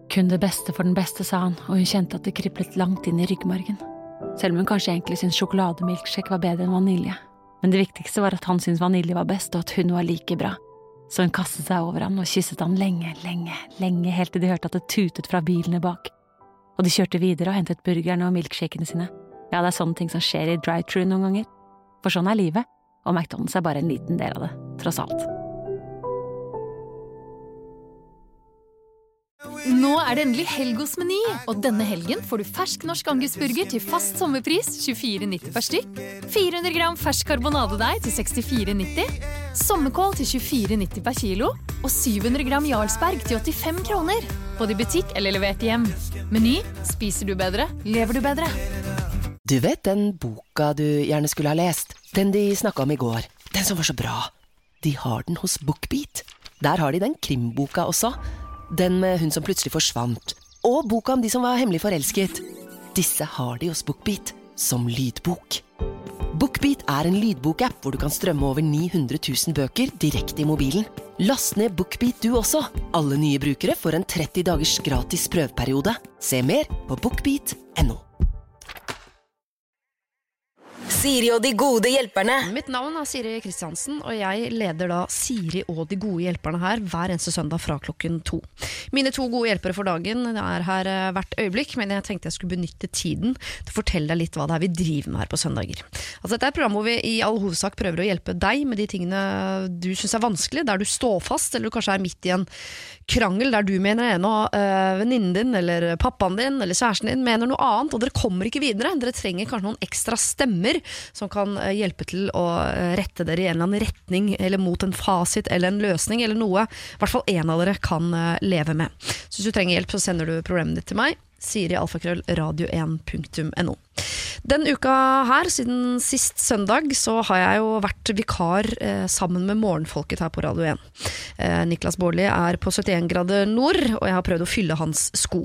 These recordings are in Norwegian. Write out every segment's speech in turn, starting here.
Kun det beste for den beste, sa han, og hun kjente at det kriblet langt inn i ryggmargen. Selv om hun kanskje egentlig syntes sjokolademilkshake var bedre enn vanilje. Men det viktigste var at han syntes vanilje var best, og at hun var like bra. Så hun kastet seg over han og kysset han lenge, helt til de hørte at det tutet fra bilene bak. Og de kjørte videre og hentet burgerne og milkshakene sine. Ja, det sånne ting som skjer i drive-thru noen ganger. For sånn livet, og McDonald's bare en liten del av det, tross alt. Nå det endelig helg hos Meny, og denne helgen får du fersk norsk angusburger til fast sommerpris 24,90 per stykk, 400 gram fersk karbonadedeig til 64,90, sommerkål til 24,90 per kilo, og 700 gram Jarlsberg til 85 kroner, både i butikk eller levert hjem. Meny, spiser du bedre, lever du bedre. Du vet den boka du gjerne skulle ha lest? Den de snakket om i går, den som var så bra. De har den hos BookBeat. Der har de den krimboka også. Den med hun som plutselig forsvant. Og boka om de som var hemmelig forelsket. Disse har de hos BookBeat som lydbok. BookBeat en lydbokapp hvor du kan strømme over 900 000 bøker direkte i mobilen. Last ned BookBeat du også. Alle nye brukere får en 30 dagers gratis prøveperiode. Se mer på bookbeat.no. Siri og de gode hjelperne. Mitt navn Siri Kristiansen, og jeg leder da Siri og de gode hjelperne her hver eneste søndag fra klokken 2. Mine 2 gode hjelpere for dagen her hvert øyeblikk, men jeg tenkte jeg skulle benytte tiden til å fortelle deg litt hva det vi driver med her på søndager. Altså, dette et program hvor vi i all hovedsak prøver å hjelpe deg med de tingene du synes vanskelig, der du står fast, eller du kanskje midt i en krangel der du mener en av venninnen din, eller pappaen din, eller kjæresten din mener noe annet, og dere kommer ikke videre. Dere trenger kanskje noen ekstra stemmer som kan hjelpe til å rette dere i en eller annen retning, eller mot en fasit, eller en løsning, eller noe i hvert fall en av dere kan leve med. Så hvis du trenger hjelp, så sender du problemet ditt til meg, siri@radio1.no. Den uka her, siden sist søndag, så har jeg jo vært vikar sammen med morgenfolket her på Radio 1. Niklas Baarli på 71 grader nord, og jeg har prøvd å fylle hans sko.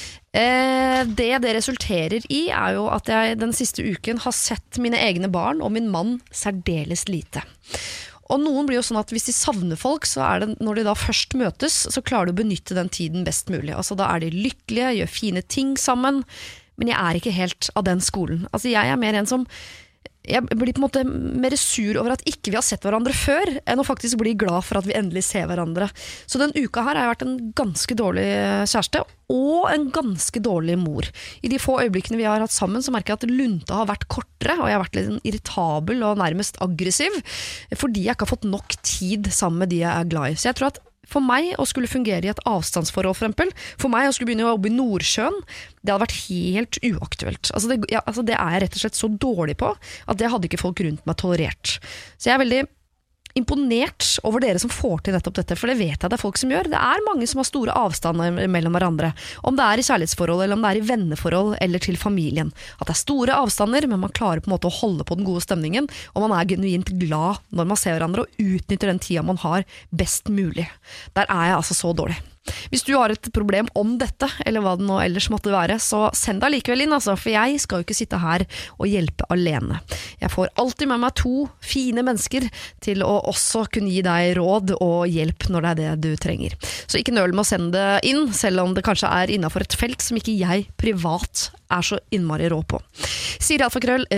Det resulterer i jo at jeg den siste uken har sett mine egne barn og min mann særdeles lite. Og noen blir jo sånn at hvis de savner folk, så det når de da først møtes, så klarer du å benytte den tiden best mulig. Altså da de lykkelige, gjør fine ting sammen, men jeg ikke helt av den skolen. Altså jeg mer en som jeg blir på en måte mer sur over at ikke vi har sett hverandre før, enn å faktisk bli glad for at vi endelig ser hverandre. Så den uka her har jeg vært en ganske dårlig kjæreste, og en ganske dårlig mor. I de få øyeblikkene vi har hatt sammen, så merker jeg at lunta har vært kortere, og jeg har vært litt irritabel og nærmest aggressiv, fordi jeg ikke har fått nok tid sammen med de jeg glad i. Så jeg tror at for meg å skulle fungere i et avstandsforhold, for eksempel, for meg å skulle begynne å jobbe i Nordsjøen, det hadde vært helt uaktuelt. Det jeg rett og slett så dårlig på, at det hadde ikke folk rundt meg tolerert. Så jeg veldig imponert over dere som får til nettopp dette, for det vet jeg det folk som gjør. Det mange som har store avstander mellom hverandre, om det i kjærlighetsforhold, eller om det i venneforhold, eller til familien. At det store avstander, men man klarer på en måte å holde på den gode stemningen, og man genuint glad når man ser hverandre, og utnytter den tida man har best mulig. Der jeg altså så dårlig. Hvis du har et problem om dette, eller hva det nå ellers måtte være, så send deg likevel inn, for jeg skal jo ikke sitte her og hjelpe alene. Jeg får alltid med meg 2 fine mennesker til å også kunne gi deg råd og hjelp når det det du trenger. Så ikke nøl med å sende det inn, selv om det kanskje innenfor et felt som ikke jeg privat så innmari rå på. Siri@radio1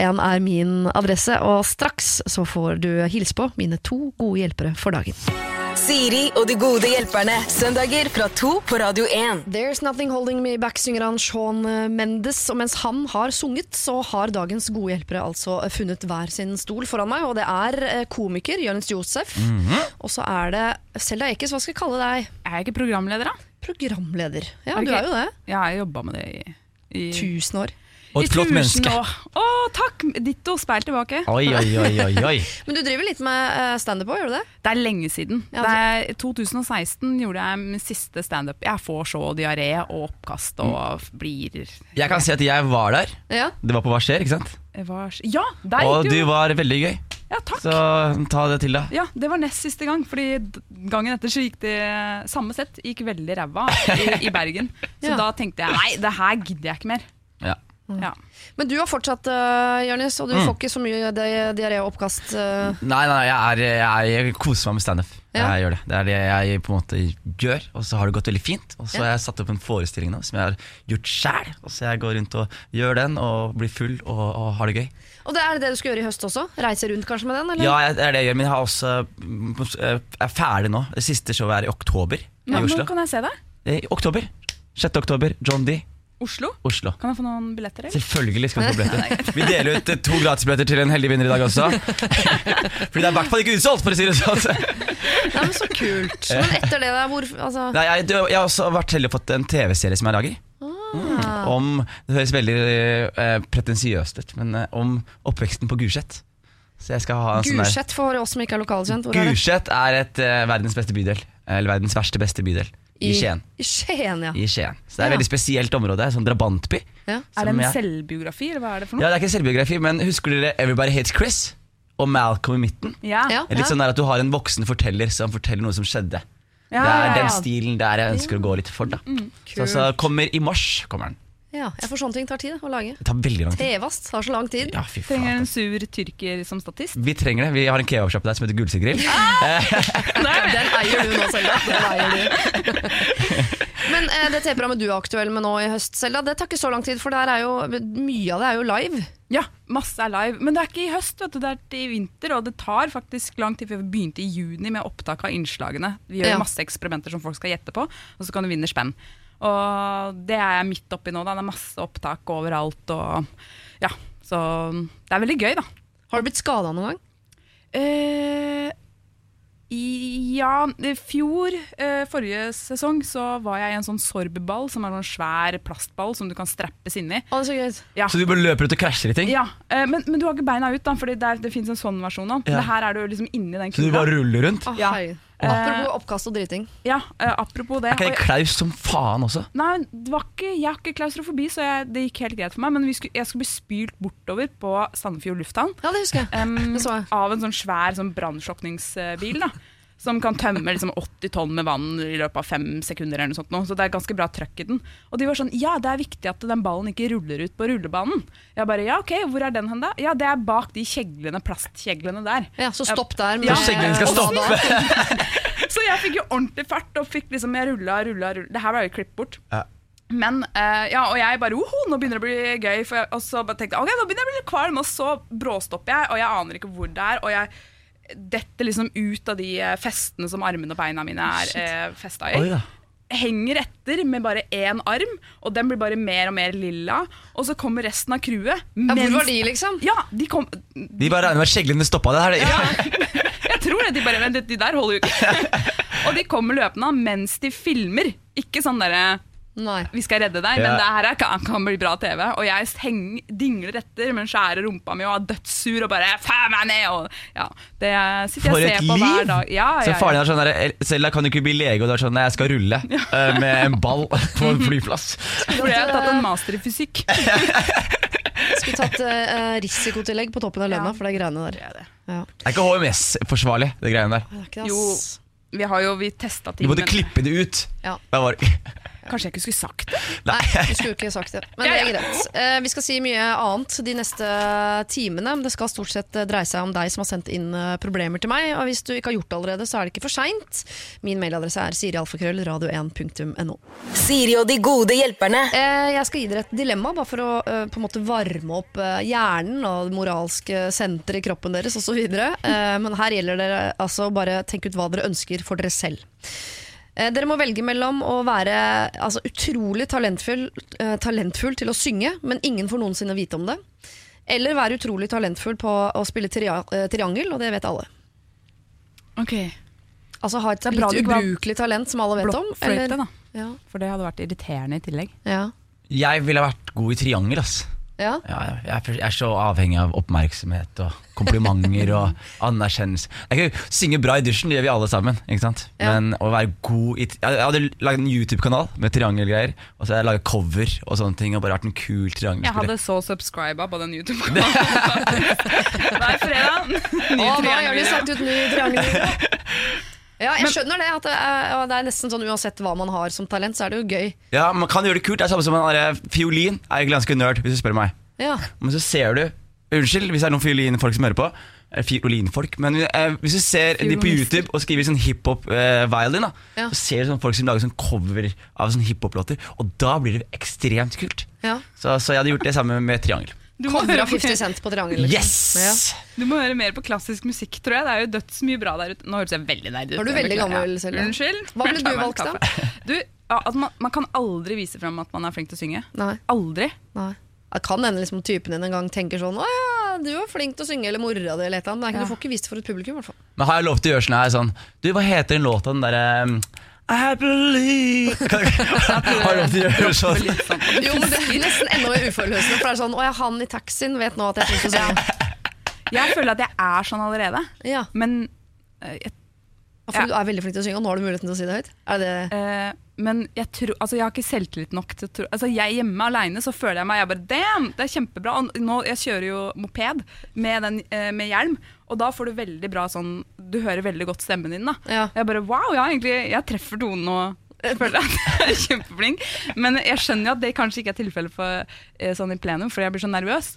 min adresse, og straks så får du hilse på mine 2 gode hjelpere for dagen. Siri og de gode hjelperne. Søndager fra 2 på Radio 1. There's Nothing Holding Me Back, synger han Shawn Mendes. Og mens han har sunget, så har dagens gode hjelpere altså funnet hver sin stol foran meg. Og det komiker Jonis Josef. Og så det Selda Ekes, hva skal jeg kalle deg? Jeg ikke programleder da? Programleder, ja, du jo det. Ja, jeg jobbet med det i 1000 år. Og et flott menneske. Takk, ditto, speil tilbake. Oi. Men du driver litt med stand-up også, gjør du det? Det lenge siden. I 2016 gjorde jeg min siste stand-up. Jeg får så diaré og oppkast og blir... Jeg kan si at jeg var der. Ja. Det var på Hva skjer, ikke sant? Ja, der og gikk du var veldig gøy. Ja, takk. Så ta det til deg. Ja, det var nest siste gang, fordi gangen etter så gikk det samme sett, gikk veldig ræva i Bergen. Så da tenkte jeg, nei, det her gidder jeg ikke mer. Ja. Men du har fortsatt, Jonis, og du får ikke så mye diaré og oppkast? Nei, jeg koser meg med stand-up. Jeg gjør det. Det det jeg på en måte gjør. Og så har det gått veldig fint. Og så har jeg satt opp en forestilling nå som jeg har gjort selv. Og så jeg går rundt og gjør den og blir full og har det gøy. Og det det du skal gjøre i høst også? Reise rundt kanskje med den? Eller? Ja, det det jeg gjør. Men jeg har også jeg er ferdig nå. Det siste showet i oktober i Oslo. Nå kan jeg se det. I oktober. 6. oktober. John D. Oslo? Kan jeg få noen billetter? Eller? Selvfølgelig skal vi få billetter. Vi deler ut 2 gratisbilletter til en heldig vinner i dag også. Fordi det i hvert fall ikke utsolgt, for å si det sånn. Ja, men så kult. Men etter det altså... Nei, jeg har også vært heldig og fått en TV-serie som jeg lager. Om, det høres veldig pretensiøst ut, men om oppveksten på Gulset. Så jeg skal ha en sånn Gulset for oss som ikke lokalkjent. Gulset et verdens beste bydel. Eller verdens verste beste bydel. I Skien. I Skien, ja. I Skien. Så det et veldig spesielt område, sånn drabantby. Ja. Det en selvbiografi, eller hva det for noe? Ja, det ikke en selvbiografi, men husker dere Everybody Hates Chris? Og Malcolm i midten? Ja. Litt sånn der at du har en voksen forteller som forteller noe som skjedde. Det den stilen der jeg ønsker å gå litt for da. Så kommer i mars, kommer den. Ja, for sånne ting tar tid å lage. Det tar veldig lang tid. TV-ast tar så lang tid. Ja, fy faen. Trenger en sur tyrker som statist? Vi trenger det, vi har en kebabshop der som heter Gullsiggrill. Den eier du nå, Selda. Den eier du. Men det TV-programmet du aktuell med nå i høst, Selda, det tar ikke så lang tid, for jo, mye av det jo live. Ja, masse live. Men det ikke i høst, vet du, det i vinter, og det tar faktisk lang tid, for vi begynte i juni med opptak av innslagene. Vi gjør masse eksperimenter som folk skal gjette på, og så kan du vinne spenn. Og det jeg midt oppi nå da. Det masse opptak overalt og, ja, så det veldig gøy da. Har du blitt skadet noen gang? Ja, i fjor, forrige sesong, så var jeg i en sånn sorbeball, som en sånn svær plastball som du kan strappes inn i. Det så gøy. Ja. Så du bare løper ut og krasjer i ting? Ja, men du har ikke beina ut da, fordi det finnes en sånn versjon nå. Det her du liksom inni den kula. Så du bare ruller rundt? Ja. Apropos oppkast og driting. Ja, apropos det. Ikke det klaus som faen også? Nei, jeg har ikke klaustrofobi, så det gikk helt greit for meg. Men jeg skulle bli spylt bortover på Sandefjord lufthavn. Ja, det husker jeg. Det så jeg. Av en sånn svær sånn brannslukningsbil da. Som kan tømme liksom 80 tonn med vann i løpet av 5 sekunder eller noe sånt nå. Så det ganske bra trøkk i den. Og de var sånn, ja, det viktig at den ballen ikke ruller ut på rullebanen. Jeg bare, ja, ok, hvor den hen da? Ja, det bak de kjeglene, plastkjeglene der. Ja, så stopp der. Så kjeglene skal stoppe. Så jeg fikk jo ordentlig fart, og fikk liksom, jeg rulla. Det her var jo klippet bort. Ja. Men, ja, og jeg bare, nå begynner det å bli gøy. Og så bare tenkte jeg, ok, nå begynner jeg å bli kvalm, og så bråstopper jeg, og jeg aner ikke hvor det og jeg detter liksom ut av de festene som armene og beina mine festet i. Henger etter med bare én arm, og den blir bare mer og mer lilla, og så kommer resten av crewet. Ja, hvor var de liksom? Ja, de kom... De bare regner med at skjeglene stoppet det her. Ja, jeg tror det, de der holder jo ikke. Og de kommer løpende mens de filmer, ikke sånn der... Nei. Vi skal redde deg, men det her kan bli bra TV. Og jeg dingler etter med en skjære rumpa mi og er dødssur og bare faen meg ned og, ja, det sitter jeg og ser på hver dag. Ja, så faren er sånn der, Selda kan du ikke bli lege, og det sånn, jeg skal rulle med en ball på en flyplass. Fordi jeg har tatt en master i fysikk. Skulle tatt risikotillegg på toppen av lønna for det greiene der. Det ikke HMS-forsvarlig, det greiene der. Jo, vi testet ting. Du måtte klippe det ut. Ja. Kanskje jeg ikke skulle sagt det? Nei, du skulle ikke sagt det. Men det greit. Vi skal si mye annet de neste timene. Det skal stort sett dreie seg om deg som har sendt inn problemer til meg. Og hvis du ikke har gjort det allerede, så det ikke for sent. Min mailadresse siri@radio1.no. Siri og de gode hjelperne. Jeg skal gi dere et dilemma, bare for å på en måte varme opp hjernen og det moralske senteret i kroppen deres og så videre. Men her gjelder det altså bare tenk ut hva dere ønsker for dere selv. Dere må velge mellom å være utrolig talentfull til å synge, men ingen får noensinne vite om det, eller være utrolig talentfull på å spille triangel, og det vet alle. Ok. Altså ha et litt ubrukelig talent som alle vet om. Blokkfløyte da. Ja. For det hadde vært irriterende i tillegg. Ja. Jeg ville vært god i triangel, ass. Ja. Jeg så avhengig av oppmerksomhet og komplimenter og anerkjennelse. Jeg kan synge bra i dusjen, det gjør vi alle sammen, ikke sant? Men å være god i... Jeg hadde laget en YouTube-kanal med triangelgreier, og så hadde jeg laget cover og sånne ting, og bare vært en kul triangelspiller. Jeg hadde så subscribet på den YouTube-kanalen. Hver fredag, ny triangel. Nå har vi sagt ut ny triangel. Ja, jeg skjønner det, at det nesten sånn uansett hva man har som talent, så det jo gøy. Ja, man kan gjøre det kult, det samme som en fiolin, ganske nerd hvis du spør meg. Ja. Men så ser du, unnskyld hvis det noen fiolinfolk som hører på, Fiolinfolk. Men hvis du ser de på YouTube og skriver sånn hiphop-violin, så ser du sånn folk som lager sånn cover av sånn hiphop-låter, og da blir det ekstremt kult. Så jeg hadde gjort det sammen med Triangel. Cover av 50 Cent på Triangel. Liksom. Yes! Du må høre mer på klassisk musikk, tror jeg. Det jo dødsmye bra der ute. Nå høres jeg veldig nerd ut. Var du veldig gammel selv? Unnskyld. Hva ble du valgt da? At man kan aldri vise frem at man flink til å synge. Nei. Aldri. Nei. Jeg kan hende liksom typen din en gang tenker sånn «Å ja, du flink til å synge», eller «mora di», eller et eller annet. Du får ikke vist det for et publikum, i hvert fall. Men har jeg lov til å gjøre sånn du, hva heter den låta, den der I believe har jeg lov til å gjøre sånn? Jo, men det nesten enda mer uforløsende, for det sånn «Å ja, han i taxien vet nå at jeg flink til å synge». Jeg føler at jeg sånn allerede. Ja. Men for du veldig flink til å synge, og nå har du muligheten til å si det høyt. Men jeg har ikke selvtillit nok til å tro. Jeg hjemme alene så føler jeg meg bare, damn, det kjempebra. Og nå, jeg kjører jo moped med hjelm, og da får du veldig bra sånn, du hører veldig godt stemmen din da. Jeg bare, wow, jeg treffer tonen og jeg føler at jeg kjempeflink. Men jeg skjønner jo at det kanskje ikke tilfellet for sånn i plenum, for jeg blir så nervøs.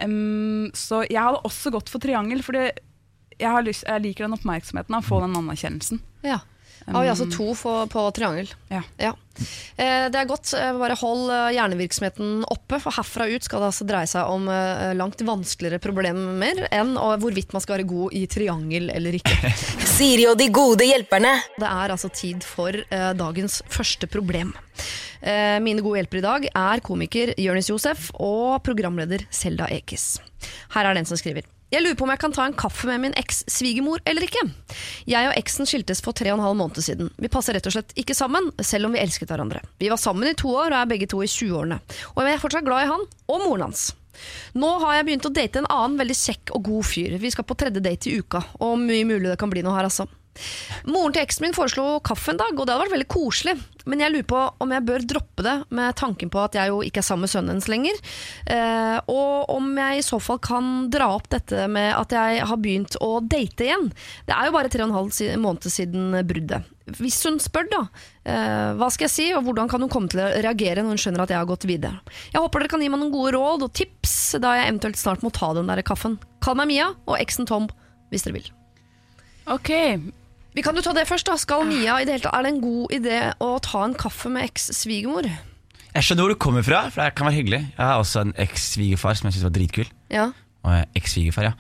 Så jeg hadde også gått for Triangel, for jeg liker den oppmerksomheten av å få den anerkjennelsen. Ja. Vi altså 2 på Triangel. Ja. Det godt, bare hold hjernevirksomheten oppe, for herfra ut skal det altså dreie seg om langt vanskeligere problemer enn hvorvidt man skal være god i Triangel eller ikke. Siri og de gode hjelperne. Det altså tid for dagens første problem. Mine gode hjelpere i dag komiker Jonis Josef og programleder Selda Ekis. Her den som skriver: Jeg lurer på om jeg kan ta en kaffe med min eks-svigermor eller ikke. Jeg og eksen skiltes for 3,5 måneder siden. Vi passer rett og slett ikke sammen, selv om vi elsket hverandre. Vi var sammen i 2 år og begge 2 i 20-årene. Og jeg fortsatt glad i han og moren hans. Nå har jeg begynt å date en annen veldig kjekk og god fyr. Vi skal på 3. date i uka, og mye mulig det kan bli noe her altså. Moren til eksen min foreslo kaffe en dag, og det hadde vært veldig koselig. Men jeg lurer på om jeg bør droppe det, med tanken på at jeg jo ikke sammen med sønnen hennes lenger. Og om jeg i så fall kan dra opp dette med at jeg har begynt å date igjen. Det jo bare 3,5 måneder siden bruddet. Hvis hun spør da, hva skal jeg si, og hvordan kan hun komme til å reagere når hun skjønner at jeg har gått videre? Jeg håper dere kan gi meg noen gode råd og tips, da jeg eventuelt snart må ta den der kaffen. Kall meg Mia, og eksen Tom, hvis dere vil. Ok. Vi kan jo ta det først da. Skal Mia i det hele tatt, det en god idé å ta en kaffe med eks-svigermor? Jeg skjønner hvor du kommer fra, for det kan være hyggelig. Jeg har også en eks-svigerfar som jeg synes var dritkul. Ja. Og eks-svigerfar, ja.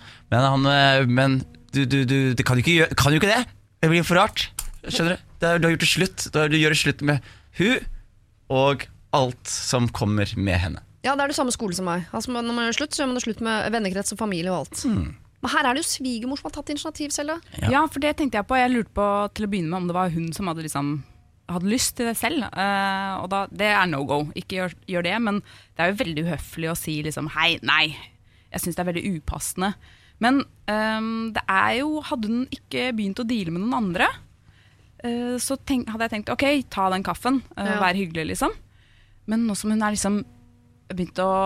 Men du kan jo ikke det. Det blir for rart. Skjønner du? Du har gjort det slutt. Du gjør det slutt med hun og alt som kommer med henne. Ja, det det samme skole som meg. Altså, når man gjør slutt, så gjør man det slutt med vennekrets og familie og alt. Men her det jo svigermor som har tatt initiativ selv da. Ja, for det tenkte jeg på. Jeg lurte på til å begynne med om det var hun som hadde lyst til det selv. Og da, det no go. Ikke gjør det, men det jo veldig uhøflig å si liksom, hei, nei. Jeg synes det veldig upassende. Men det jo, hadde hun ikke begynt å deale med noen andre, så hadde jeg tenkt, ok, ta den kaffen, vær hyggelig liksom. Men nå som hun liksom begynt å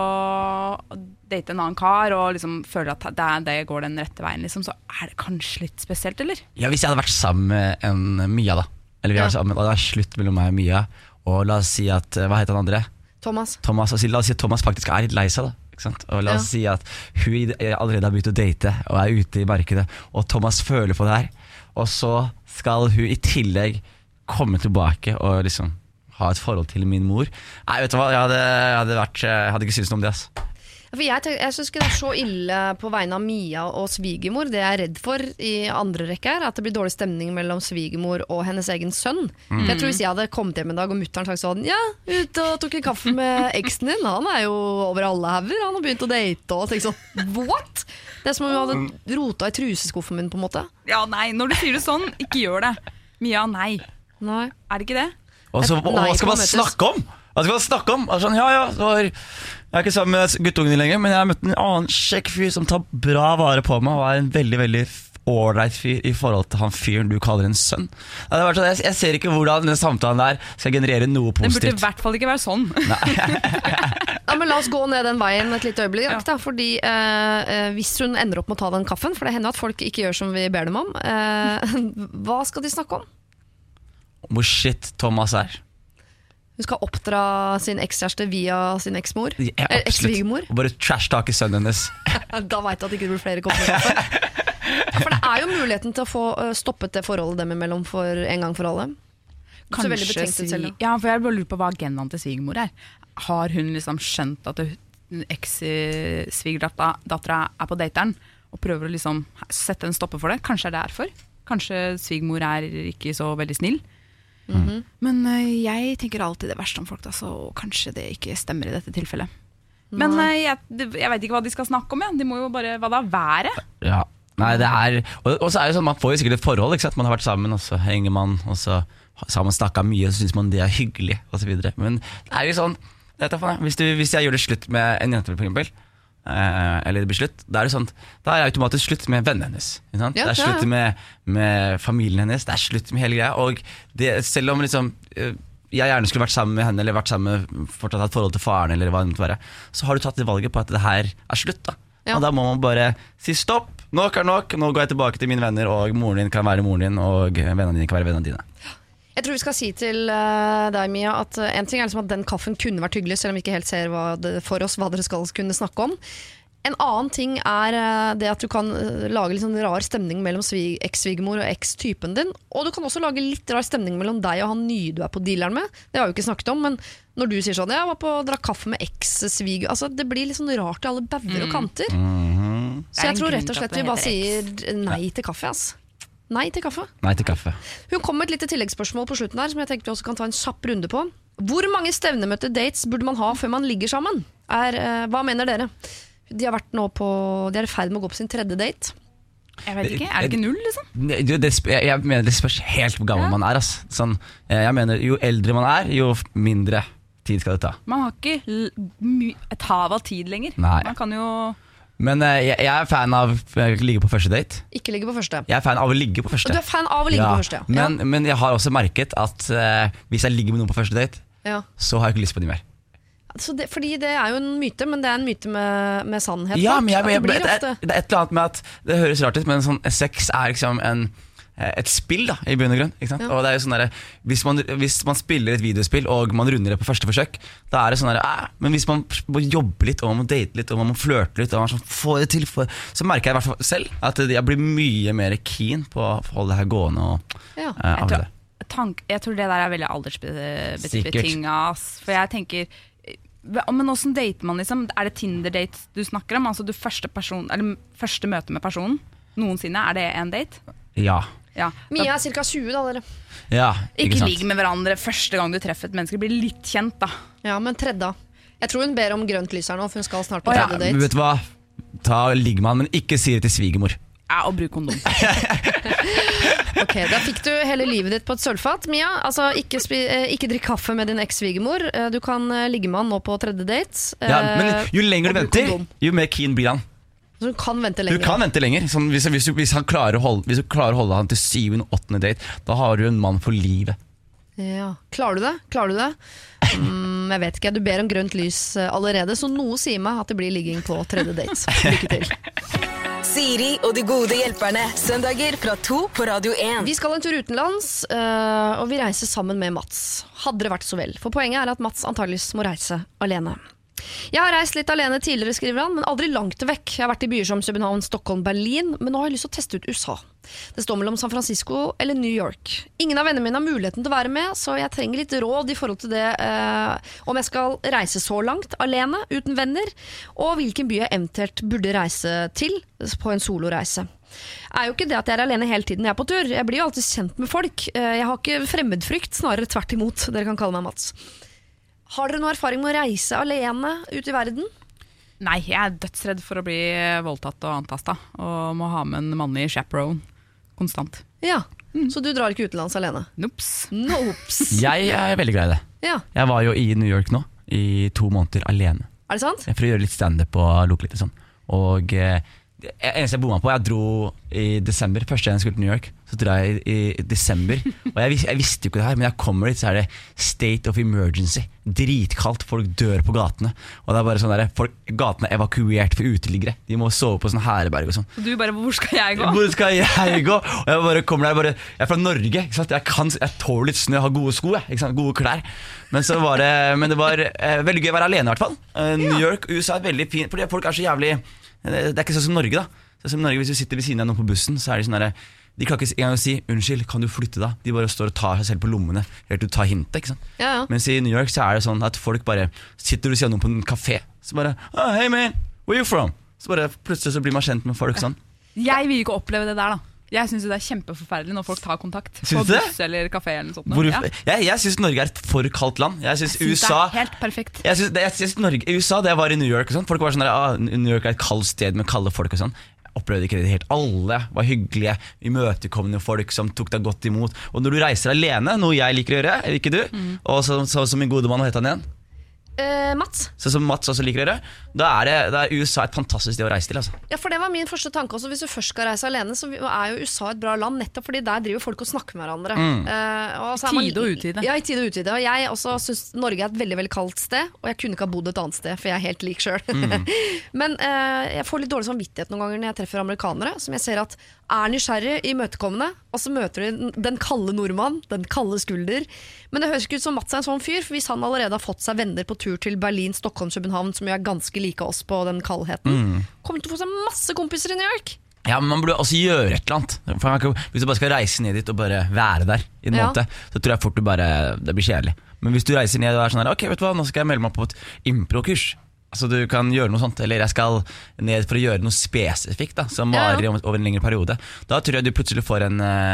date en annen kar og liksom føler at det går den rette veien liksom, så det kanskje litt spesielt, eller? Ja, hvis jeg hadde vært sammen med en Mia da, eller vi hadde vært sammen, og det slutt mellom meg og Mia, og la oss si at, hva heter han andre? Thomas, og la oss si at Thomas faktisk litt lei seg da, ikke sant? Og la oss si at hun allerede har begynt å date og ute i markedet, og Thomas føler på det her, og så skal hun i tillegg komme tilbake og liksom ha et forhold til min mor. Nei, vet du hva, jeg hadde ikke syntes noe om det, ass. For jeg synes ikke det så ille på vegne av Mia og svigermor. Det jeg redd for i andre rekke at det blir dårlig stemning mellom svigermor og hennes egen sønn. For jeg tror hvis jeg hadde kommet hjem en dag og mutteren sagt sånn, ja, ute og tok en kaffe med eksen din, han jo over alle hauger, han har begynt å date og tenkt sånn, what? Det som om hun hadde rota i truseskuffen min på en måte. Ja, nei, når du sier det sånn, ikke gjør det. Mia, nei. Nei. Det ikke det? Og hva skal man snakke om? Hva skal man snakke om? Sånn, jeg ikke sammen med guttungen lenger, men jeg har møtt en annen kjekk fyr som tar bra vare på meg, og en veldig, veldig ålreit fyr i forhold til han fyren du kaller en sønn. Jeg ser ikke hvordan den samtalen der skal generere noe positivt. Den burde i hvert fall ikke være sånn. Ja, men la oss gå ned den veien et lite øyeblikk da, fordi hvis hun ender opp med å ta den kaffen, for det hender at folk ikke gjør som vi ber dem om, hva skal de snakke om? Hvor shit Thomas Hun skal oppdra sin ekskjæreste via sin eksmor. Absolutt. Og bare trash-take sønnen hennes. Da vet du at det ikke blir flere kopper kaffe. For det jo muligheten til å få stoppet det forholdet dem imellom for en gang for alle. Så veldig betenkt ut selv. Ja, for jeg bare lurer på hva agendaen til svigermor Har hun liksom skjønt at eks-svigerdatteren på dateren og prøver å liksom sette en stopper for det? Kanskje det derfor? Kanskje svigermor ikke så veldig snill? Men jeg tenker alltid det verste om folk, da, så kanskje det ikke stemmer i dette tilfellet. Men jeg vet ikke hva de skal snakke om. De må jo bare, hva da, være? Ja, nei, det og så det sånn, man får jo sikkert et forhold, ikke sant? Man har vært sammen, og så henger man, og så har man snakket mye, og så synes man det hyggelig, og så videre. Men det jo sånn, hvis jeg gjør det slutt med en jente for eksempel, eller det blir slutt, da det sånn, da det automatisk slutt med vennene hennes, ikke sant? Det slutt med familien hennes, det slutt med hele greia. Og det, selv om liksom jeg gjerne skulle vært sammen med henne, eller vært sammen med fortsatt et forhold til faren, eller hva det måtte være, så har du tatt det valget på at det her slutt da. Og da må man bare si stopp, nok nok, nå går jeg tilbake til mine venner, og moren din kan være moren din, og vennene dine kan være vennene dine. Jeg tror vi skal si til deg, Mia, at en ting liksom at den kaffen kunne vært hyggelig, selv om vi ikke helt ser for oss hva dere skal kunne snakke om. En annen ting det at du kan lage litt sånn rar stemning mellom eks-svigermor og eks-typen din, og du kan også lage litt rar stemning mellom deg og han nye du på dealeren med. Det har vi ikke snakket om, men når du sier sånn, jeg var på å dra kaffe med eks-sviger, altså det blir litt sånn rart i alle bauger og kanter. Så jeg tror rett og slett vi bare sier nei til kaffe, Nei til kaffe. Nei til kaffe. Hun kom med et lite tilleggsspørsmål på slutten her, som jeg tenkte vi også kan ta en kjapp runde på. Hvor mange stevnemøtte dates burde man ha før man ligger sammen? Hva mener dere? De har vært nå de i ferd med å gå på sin 3. date. Jeg vet ikke, det ikke 0 liksom? Jeg mener det spørs helt hvor gammel man sånn, jeg mener jo eldre man jo mindre tid skal det ta. Man har ikke et hav av tid lenger. Nei. Man kan jo... Men jeg fan av å ligge på første date. Ikke ligge på første. Jeg fan av å ligge på første. Du fan av å ligge på første, ja. Men jeg har også merket at hvis jeg ligger med noen på første date, så har jeg ikke lyst på dem mer. Fordi det jo en myte, men det en myte med sannhet. Ja, men det et eller annet med at det høres rart ut, men sånn, sex liksom et spill da, i bunn og grunn, ikke sant? Og det jo sånn der, hvis man spiller et videospill og man runder det på første forsøk, da det sånn der, men hvis man må jobbe litt, og man må date litt, og man må flørte litt, og man sånn, får det til, så merker jeg i hvert fall selv at jeg blir mye mer keen på å holde det her gående og jeg tror det der veldig aldersbetinget, for jeg tenker, men hvordan dater man liksom? Det Tinder-date du snakker om? Altså du første møte med personen noensinne, det en date? Ja. Mia cirka 20 da, dere. Ja, ikke ligge med hverandre første gang du treffer et menneske. Blir litt kjent da. Ja, men tredje. Jeg tror hun ber om grønt lys her nå, for hun skal snart på tredje date. Vet du hva? Ligg med han, men ikke si det til svigermor. Ja, og bruk kondom. Ok, da fikk du hele livet ditt på et sølvfat, Mia. Altså, ikke drikk kaffe med din eks-svigermor. Du kan ligge med han nå på tredje date. Men jo lenger du venter, jo mer keen blir han. Så du kan vente lenger. Du kan vente lenger. Sånn, hvis han klarer å holde han til 7. og 8. date, da har du en mann for livet. Ja, klarer du det? Jeg vet ikke, du ber om grønt lys allerede, så noe sier meg at det blir ligging på tredje date. Lykke til. Siri og de gode hjelperne, søndager fra 2 på Radio 1. Vi skal en tur utenlands, og vi reiser sammen med Mats. Hadde det vært så vel, for poenget at Mats antageligvis må reise alene. Jeg har reist litt alene tidligere, skriver han, men aldri langt vekk. Jeg har vært i byer som København, Stockholm, Berlin, men nå har jeg lyst til å teste ut USA. Det står mellom San Francisco eller New York. Ingen av vennene mine har muligheten til å være med, så jeg trenger litt råd i forhold til det, om jeg skal reise så langt alene, uten venner, og hvilken by jeg eventuelt burde reise til på en soloreise. Jo ikke det at jeg alene hele tiden jeg på tur. Jeg blir jo alltid kjent med folk. Jeg har ikke fremmedfrykt, snarere tvert imot. Dere kan kalle meg Mats. Har dere noe erfaring med å reise alene ut i verden? Nei, jeg dødsredd for å bli voldtatt og antastet, og må ha med en mannlig chaperone konstant. Ja, så du drar ikke utenlands alene? Nops. Jeg veldig grei det. Ja. Jeg var jo i New York nå, i 2 måneder alene. Det sant? For å gjøre litt stand-up og lukke litt og sånn. Og det eneste jeg bommet på, jeg dro i desember, første gang jeg skulle til New York, så drar jeg i desember, og jeg visste jo ikke det her, men jeg kommer dit, så det state of emergency, dritkaldt, folk dør på gatene, og det bare sånn der, gatene evakuert for uteliggere, de må sove på sånn herberg og sånn. Og du bare, hvor skal jeg gå? Hvor skal jeg gå? Og jeg bare kommer der, jeg fra Norge, ikke sant? Jeg tåler litt snø, jeg har gode sko, ikke sant? Gode klær, men det var veldig gøy å være alene i hvert fall. New York, USA veldig fint, fordi folk så jævlig. Det ikke sånn som Norge da. Som i Norge, hvis du sitter ved siden av noen på bussen, så de sånn der, de klarer ikke engang å si unnskyld, kan du flytte da? De bare står og tar seg selv på lommene helt til du tar hintet, ikke sant? Mens i New York så det sånn at folk bare sitter og sier noen på en kafé, så bare hey man, where you from? Så bare plutselig så blir man kjent med folk sånn. Jeg vil ikke oppleve det der da. Jeg synes det kjempeforferdelig når folk tar kontakt på buss eller kafé eller noe sånt. Jeg synes Norge et for kaldt land. Jeg synes USA det helt perfekt. Jeg synes Norge, USA, det jeg var i New York og sånn, folk var sånn der, New York et kaldt sted med kalde folk og sånn. Jeg opplevde ikke det helt. Alle var hyggelige, imøtekommende folk som tok deg godt imot. Og når du reiser alene, noe jeg liker å gjøre, ikke du? Og så min gode mann, hva heter han igjen? Mats. Så som Mats også liker å gjøre. Da er USA et fantastisk sted å reise til, altså. Ja, for det var min første tanke også. Hvis du først skal reise alene, så jo USA et bra land, nettopp fordi der driver folk og snakker med hverandre. Tide og utide. Ja, i tide og utide. Og jeg også synes Norge et veldig, veldig kaldt sted, og jeg kunne ikke ha bodd et annet sted, for jeg er helt lik selv. Men jeg får litt dårlig samvittighet noen ganger når jeg treffer amerikanere, som jeg ser at nysgjerrig i møtekommende, og så møter de den kalde nordmann, den kalde skulder. Men det høres ikke ut som Mats en sånn fyr, for hvis han allerede har fått seg venner på tur til Berlin, Stockholm, København, som jo ganske like oss på den kaldheten, kommer til å få seg masse kompiser i New York. Ja, men man burde også gjøre et eller annet. Hvis du bare skal reise ned dit og bare være der i en måned, så tror jeg fort det blir kjedelig. Men hvis du reiser ned og sånn her, ok, vet du hva, nå skal jeg melde meg på et impro-kurs. Altså du kan gjøre noe sånt, eller jeg skal ned for å gjøre noe spesifikt da, som varer over en lengre periode. Da tror jeg du plutselig får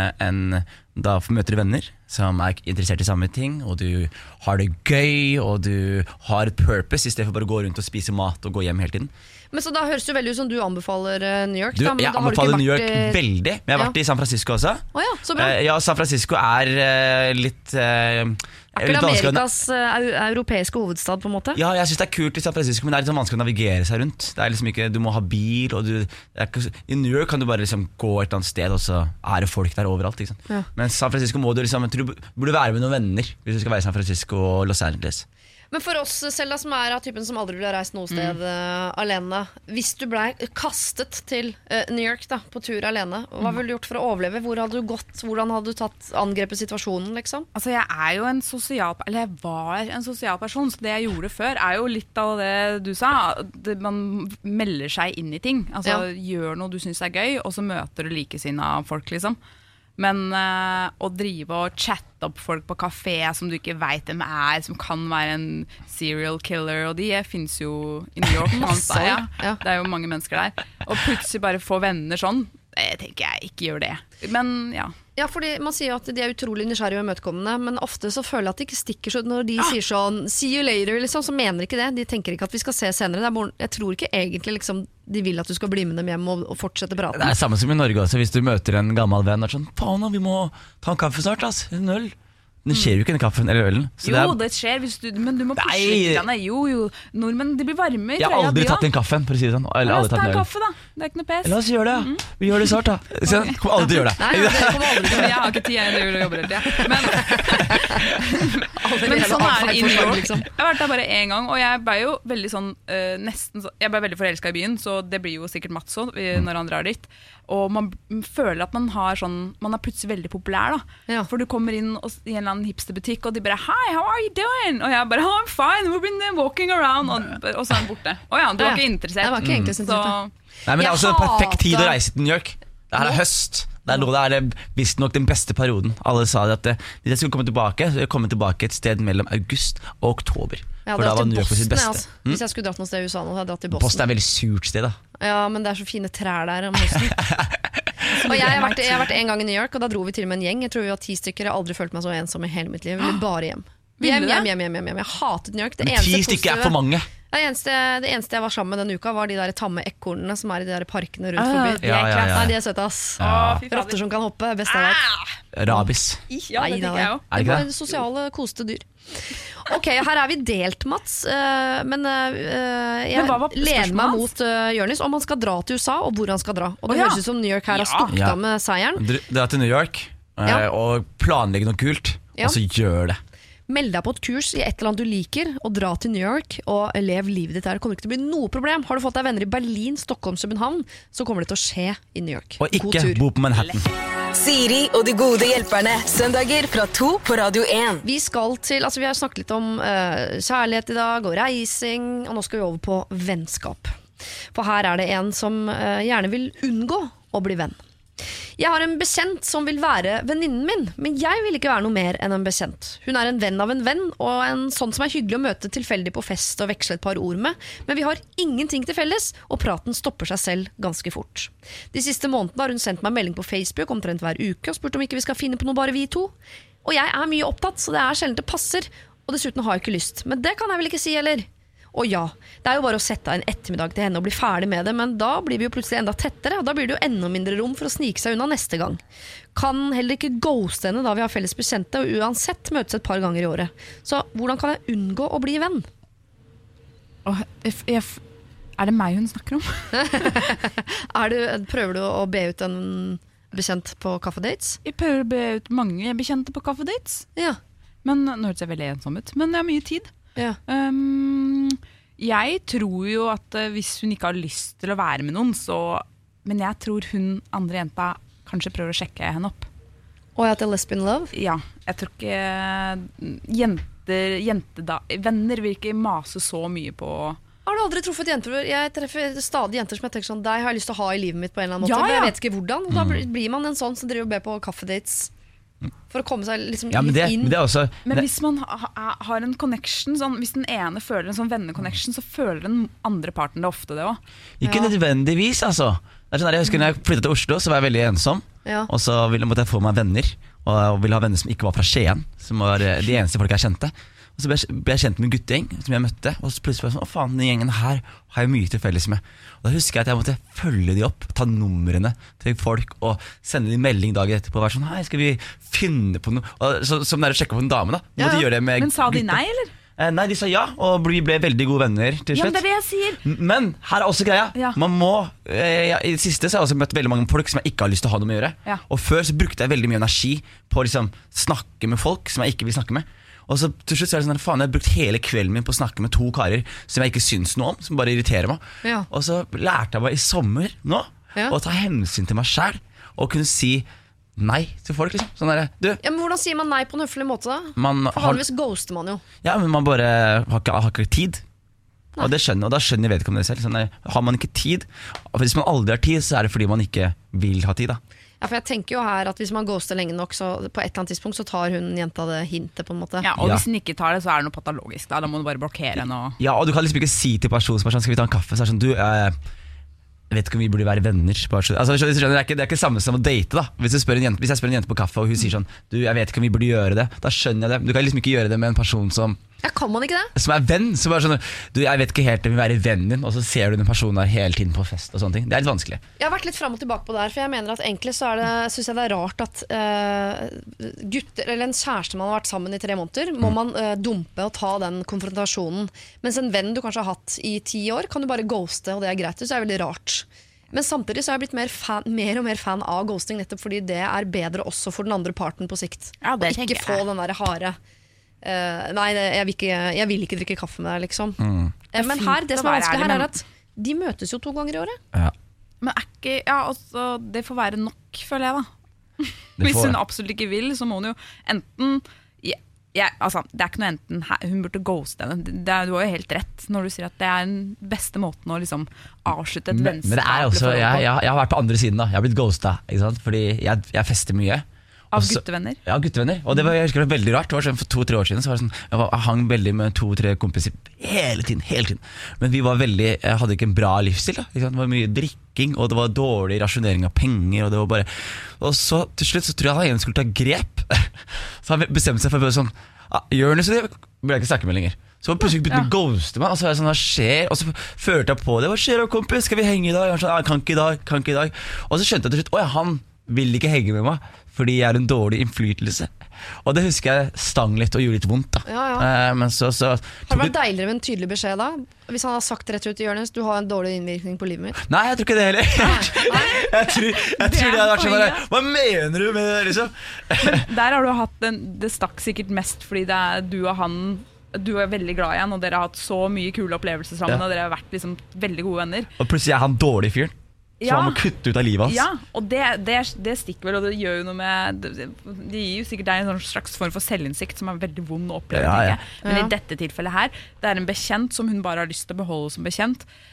da møter du venner som interessert i samme ting, og du har det gøy, og du har et purpose i stedet for bare å gå rundt og spise mat og gå hjem hele tiden. Men så da høres det veldig ut som du anbefaler New York. Jeg anbefaler New York veldig, men jeg har vært i San Francisco også. Så bra. Ja, San Francisco litt ikke det Amerikas europeiske hovedstad på en måte? Ja, jeg synes det er kult i San Francisco, men det litt sånn vanskelig å navigere seg rundt. Det liksom ikke, du må ha bil, og i New York kan du bare liksom gå et eller annet sted, og så det folk der overalt, ikke sant? Men San Francisco må du liksom, jeg tror du burde være med noen venner hvis du skal være i San Francisco og Los Angeles. Men for oss selv som av typen som aldri ville ha reist noe sted alene, hvis du ble kastet til New York da, på tur alene, hva ville du gjort for å overleve? Hvor hadde du gått? Hvordan hadde du angrepet situasjonen liksom? Altså jeg jo jeg var en sosial person, så det jeg gjorde før jo litt av det du sa. Man melder seg inn i ting, altså gjør noe du synes gøy, og så møter du likesinnede folk liksom. Men å drive og chatte opp folk på kafé som du ikke vet hvem som kan være en serial killer, og de finnes jo i New York. Det jo mange mennesker der. Og plutselig bare få venner sånn, jeg tenker jeg ikke gjør det. Men ja, fordi man sier jo at de utrolig nysgjerrige og imøtekommende, men ofte så føler jeg at de ikke stikker så når de sier sånn see you later, liksom, så mener ikke det. De tenker ikke at vi skal se senere. Jeg tror ikke egentlig liksom de vil at du skal bli med dem hjem og fortsette praten. Det samme som i Norge også, hvis du møter en gammel venn og sånn, faen, vi må ta en kaffe snart, en øl. Det skjer jo ikke den kaffen eller ølen. Det skjer, men du må pushe litt. Jo, nordmenn, de blir varme i trøya. Jeg har aldri tatt en kaffen, for å si det sånn. La oss ta en kaffe da, det ikke noe pes. La oss gjøre det, vi gjør det snart da. Jeg kommer aldri til å gjøre det. Nei, det kommer aldri til å gjøre det. Jeg har ikke tid, jeg vil jobbe men sånn det i New York. Jeg har vært der bare en gang, og jeg ble jo veldig sånn, jeg ble veldig forelsket i byen, så det blir jo sikkert Mats også, når han drar dit. Og man føler at man plutselig veldig populær da. For du kommer inn i en eller annen hipsterbutikk, og de bare hi, how are you doing? Og jeg bare I'm fine, we've been walking around, og så han borte. Du var ikke interessert. Jeg var ikke egentlig interessert. Nei, men det også en perfekt tid å reise til New York. Det høst. Det nå det visst nok den beste perioden. Alle sa at hvis jeg skulle komme tilbake, så jeg komme tilbake et sted mellom august og oktober. For da var New York på sitt beste. Hvis jeg skulle dratt noe sted i USA nå, hadde jeg dratt til Boston. Boston et veldig surt sted da. Ja, men det så fine trær der om høsten. Og jeg har vært en gang i New York, og da dro vi til med en gjeng. Jeg tror vi var 10 stykker, jeg har aldri følt meg så ensom i hele mitt liv. Jeg ville bare hjem. Hjem. Jeg hatet New York. Men 10 stykker for mange. Det eneste jeg var sammen med denne uka var de der tamme ekornene som i de der parkene rundt forbi. Nei, de søte ass. Rotter som kan hoppe, best jeg vet. Rabis. Ja, det tenker jeg også. Det var sosiale, koste dyr. Ok, her vi delt, Mats. Men jeg lener meg mot Jørnis om han skal dra til USA, og hvor han skal dra. Og det høres ut som New York her har stort av med seieren. Dra til New York og planlegge noe kult, og så gjør det. Meld deg på et kurs i et eller annet du liker, og dra til New York og lev livet ditt der. Det kommer ikke til å bli noe problem. Har du fått deg venner i Berlin, Stockholm, København, så kommer det til å skje i New York. Og ikke bo på Manhattan. Siri og de gode hjelperne, søndager fra 2 på Radio 1. Vi har snakket litt om kjærlighet i dag, og reising, og nå skal vi over på vennskap. For her er det en som gjerne vil unngå å bli venn. Jeg har en bekjent som vil være venninnen min, men jeg vil ikke være noe mer enn en bekjent. Hun er en venn av en venn, og en sånn som er hyggelig å møte tilfeldig på fest og veksle et par ord med, men vi har ingenting til felles, og praten stopper seg selv ganske fort. De siste månedene har hun sendt meg melding på Facebook omtrent hver uke og spurt om ikke vi skal finne på noe bare vi to. Og jeg er mye opptatt, så det er sjelden det passer, og dessuten har jeg ikke lyst. Men det kan jeg vel ikke si, eller? Og ja, det er jo bare å sette en ettermiddag til henne og bli ferdig med det, men da blir vi jo plutselig enda tettere, og da blir det jo enda mindre rom for å snike seg unna neste gang. Kan heller ikke ghoste henne da vi har felles bekjente, og uansett møtes et par ganger i året. Så hvordan kan jeg unngå å bli venn? Er det meg hun snakker om? Prøver du å be ut en bekjent på kaffedates? Jeg prøver å be ut mange bekjente på kaffedates. Ja. Men nå høres jeg veldig ensom ut, men jeg har mye tid. Ja. Jeg tror jo at hvis hun ikke har lyst til å være med noen, men jeg tror hun andre jenta kanskje prøver å sjekke henne opp. Og at det er lesbian love? Ja, jeg tror ikke venner vil ikke mase så mye på. Har du aldri truffet jenter? Jeg treffer stadig jenter som jeg tenker sånn, deg har jeg lyst til å ha i livet mitt på en eller annen måte, men jeg vet ikke hvordan. Da blir man en sånn som driver og ber på kaffedates for å komme seg liksom men det, inn. Men, det er også, men hvis man har en connection, hvis den ene føler en sånn venneconnection, så føler den andre parten det ofte det også. Ikke nødvendigvis, altså. Det er sånn, jeg husker når jeg flyttet til Oslo, så var jeg veldig ensom. Og så måtte jeg få meg venner, og ville ha venner som ikke var fra Skien, som var de eneste folk jeg kjente. Og så ble jeg kjent med en guttegjeng som jeg møtte, og så plutselig var jeg sånn, å faen, den gjengen her har jeg mye til felles med. Og da husker jeg at jeg måtte følge de opp, ta numrene til folk og sende de melding dagen etterpå og være sånn, hei, skal vi finne på noe? Og som det er å sjekke på en dame da. Men sa de nei, eller? Nei, de sa ja, og vi ble veldig gode venner til slutt. Ja, det er det jeg sier. Men her er også greia. Man må, i det siste så har jeg også møtt veldig mange folk som jeg ikke har lyst til å ha noe med å gjøre. Og før så brukte jeg veldig mye energi på å liksom snakke med folk som jeg ikke vil snakke med. Og så til slutt så er det sånn, faen, jeg har brukt hele kvelden min på å snakke med 2 karer som jeg ikke syns noe om, som bare irriterer meg. Og så lærte jeg meg i sommer nå å ta hensyn til meg selv og kunne si nei til folk liksom. Sånn der, du. Ja, men hvordan sier man nei på en høflig måte da? For vanligvis ghoster man jo. Ja, men man bare har ikke tid. Og da skjønner jeg vedkommende selv. Sånn der, har man ikke tid, og hvis man aldri har tid, så er det fordi man ikke vil ha tid da. Ja, for jeg tenker jo her at hvis man ghoster lenge nok, så på et eller annet tidspunkt så tar hun jenta det hintet på en måte. Ja, og hvis hun ikke tar det, så er det noe patologisk da må du bare blokkere henne. Ja, og du kan liksom ikke si til personen som er sånn, skal vi ta en kaffe? Så er det sånn, du, jeg vet ikke om vi burde være venner. Altså, det er ikke samme som å date da. Hvis jeg spør en jente på kaffe, og hun sier sånn, du, jeg vet ikke om vi burde gjøre det, da skjønner jeg det. Du kan liksom ikke gjøre det med en person som Ja, kan man ikke det? Som er venn, så bare sånn, du, jeg vet ikke helt om vi vil være vennen din, og så ser du den personen der hele tiden på fest og sånne ting. Det er litt vanskelig. Jeg har vært litt frem og tilbake på det her, for jeg mener at egentlig så synes jeg det er rart at gutter, eller en kjæreste man har vært sammen i 3 måneder, må man dumpe og ta den konfrontasjonen. Mens en venn du kanskje har hatt i 10 år, kan du bare ghoste, og det er greit, så det er veldig rart. Men samtidig så har jeg blitt mer og mer fan av ghosting, nettopp fordi det er bedre også for den andre parten på sikt. Ja, det og ikke få den der harde nei, jeg vil ikke drikke kaffe med deg liksom. Men her, det som er vanskelig her er at de møtes jo 2 ganger i året. Ja. Men også, det får være nok, føler jeg da. Hvis hun absolutt ikke vil, så må hun jo enten altså, det er ikke noe enten hun burde ghoste henne. Du har jo helt rett når du sier at det er den beste måten å liksom avslutte et vennskap. Men det er også, jeg har vært på andre siden da. Jeg har blitt ghostet, ikke sant? Fordi jeg fester mye. Av guttevenner? Ja, guttevenner. Og jeg husker det var veldig rart. Det var sånn, for 2-3 år siden så var det sånn, jeg hang veldig med 2-3 kompiser hele tiden. Men vi hadde ikke en bra livsstil da, ikke sant? Det var mye drikking, og det var dårlig rasjonering av penger, og så til slutt så tror jeg han skulle ta grep. Så han bestemte seg for å sånn, Jonis, det vil jeg ikke snakke med lenger. Så han plutselig begynte å ghoste meg, og så var jeg sånn, hva skjer? Og så følte jeg på det, hva skjer da, kompis? Skal vi henge i dag? Jeg var sånn, kan ikke i dag. Og så skjønte jeg til slutt, han vil ikke henge med meg fordi jeg er en dårlig innflytelse. Og det husker jeg stang litt og gjorde litt vondt da. Men så har det vært deiligere med en tydelig beskjed da? Hvis han har sagt rett ut i Jonis, du har en dårlig innvirkning på livet mitt. Nei, jeg tror ikke det heller. Jeg tror det hadde vært sånn der, hva mener du med det liksom? Men der har du hatt det stakk sikkert mest fordi det er du og han, du er veldig glad i han, og dere har hatt så mye kule opplevelser sammen, og dere har vært liksom veldig gode venner. Og plutselig er han dårlig fyren. Så han må kutte ut av livet hans. Ja, og det stikker vel, og det gjør jo noe med det gir jo sikkert deg en sånn slags form for selvinnsikt som er veldig vond å oppleve. Men i dette tilfellet her, det er en bekjent som hun bare har lyst til å beholde som bekjent.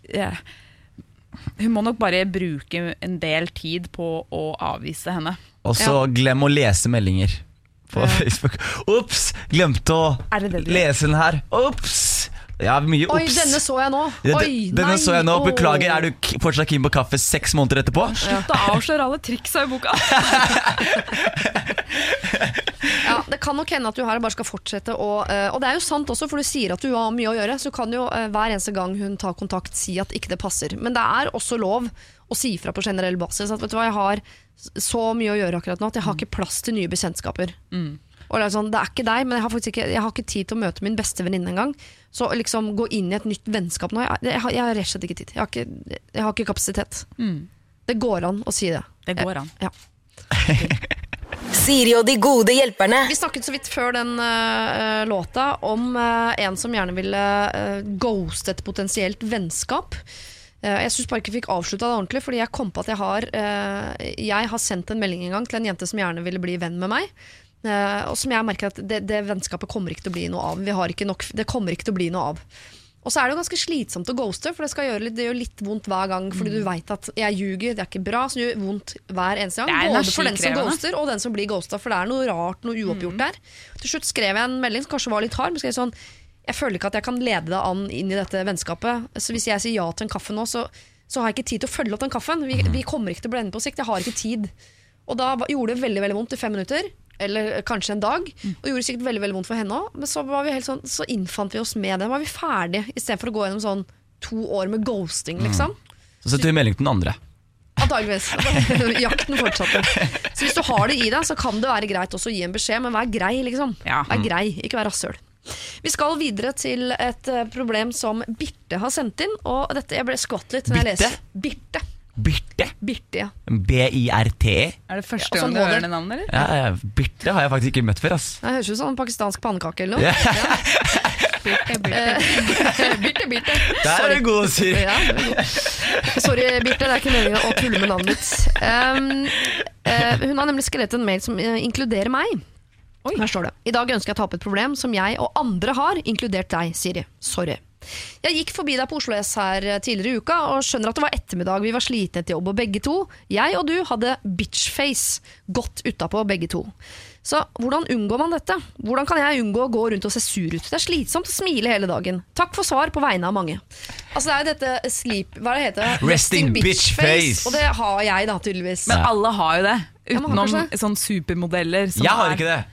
hun må nok bare bruke en del tid på å avvise henne. Og så glem å lese meldinger på Facebook. Ups, glemte å lese den her. Ups. Ja, mye ups. Oi, denne så jeg nå. Denne så jeg nå. Beklager, er du fortsatt keen på kaffe 6 måneder etterpå? Slutt å avsløre alle triksa i boka. Ja, det kan nok hende at du her bare skal fortsette og det er jo sant også, for du sier at du har mye å gjøre. Så kan jo hver eneste gang hun tar kontakt si at ikke det passer. Men det er også lov å si fra på generell basis at vet du hva, jeg har så mye å gjøre akkurat nå at jeg har ikke plass til nye bekjentskaper. Og det er sånn, det er ikke deg, men jeg har ikke tid til å møte min beste venninne en gang. Så liksom gå inn i et nytt vennskap nå, jeg har rett og slett ikke tid. Jeg har ikke kapasitet. Det går an å si det. Det går an. Ja. Siri og de gode hjelperne. Vi snakket så vidt før den låta om en som gjerne ville ghoste et potensielt vennskap. Jeg synes bare ikke jeg fikk avsluttet det ordentlig, fordi jeg kom på at jeg har sendt en melding en gang til en jente som gjerne ville bli venn med meg. Og som jeg merker at det vennskapet kommer ikke til å bli noe av. Det kommer ikke til å bli noe av. Og så er det jo ganske slitsomt å ghoste, for det gjør litt vondt hver gang, fordi du vet at jeg ljuger, det er ikke bra, så det gjør vondt hver eneste gang. Både for den som ghoster og den som blir ghostet, for det er noe rart, noe uoppgjort der. Til slutt skrev jeg en melding som kanskje var litt hard, men skrev sånn: jeg føler ikke at jeg kan lede deg an inn i dette vennskapet, så hvis jeg sier ja til en kaffe nå, så har jeg ikke tid til å følge opp den kaffen. Vi kommer ikke til å bli enige på sikt, jeg har ikke tid. Og da gjorde det veldig, veldig vondt i 5 minutter, eller kanskje en dag, og gjorde sikkert veldig, veldig vondt for henne også. Men så var vi helt sånn, så innfant vi oss med det. Var vi ferdige, i stedet for å gå gjennom sånn 2 år med ghosting, liksom. Så setter vi melding til den andre. Antageligvis. Jakten fortsatte. Så hvis du har det i deg, så kan det være greit også å gi en beskjed, men vær grei, liksom. Vær grei, ikke vær rasshøl. Vi skal videre til et problem som Birte har sendt inn, og dette, jeg ble skvatt litt når jeg leser. Birte, ja. B-I-R-T. Er det første gang du hører det navnet, eller? Ja, Birte har jeg faktisk ikke møtt før, ass. Det høres ut som en pakistansk pannekake eller noe. Birte. Der er du god, Siri. Sorry, Birte, det er ikke meningen å tulle med navnet ditt. Hun har nemlig skrevet en mail som inkluderer meg. Her står det: I dag ønsker jeg å ta opp et problem som jeg og andre har, inkludert deg, Siri. Sorry. Jeg gikk forbi deg på Oslo S her tidligere i uka og skjønner at det var ettermiddag, vi var slitne til jobb og begge to. Jeg og du hadde bitchface godt utapå begge to. Så hvordan unngår man dette? Hvordan kan jeg unngå å gå rundt og se sur ut? Det er slitsomt å smile hele dagen. Takk for svar på vegne av mange. Altså det er jo dette hva det heter? Resting bitch face. Og det har jeg da tydeligvis. Men alle har jo det, utenom ja, sånne supermodeller som jeg har ikke det.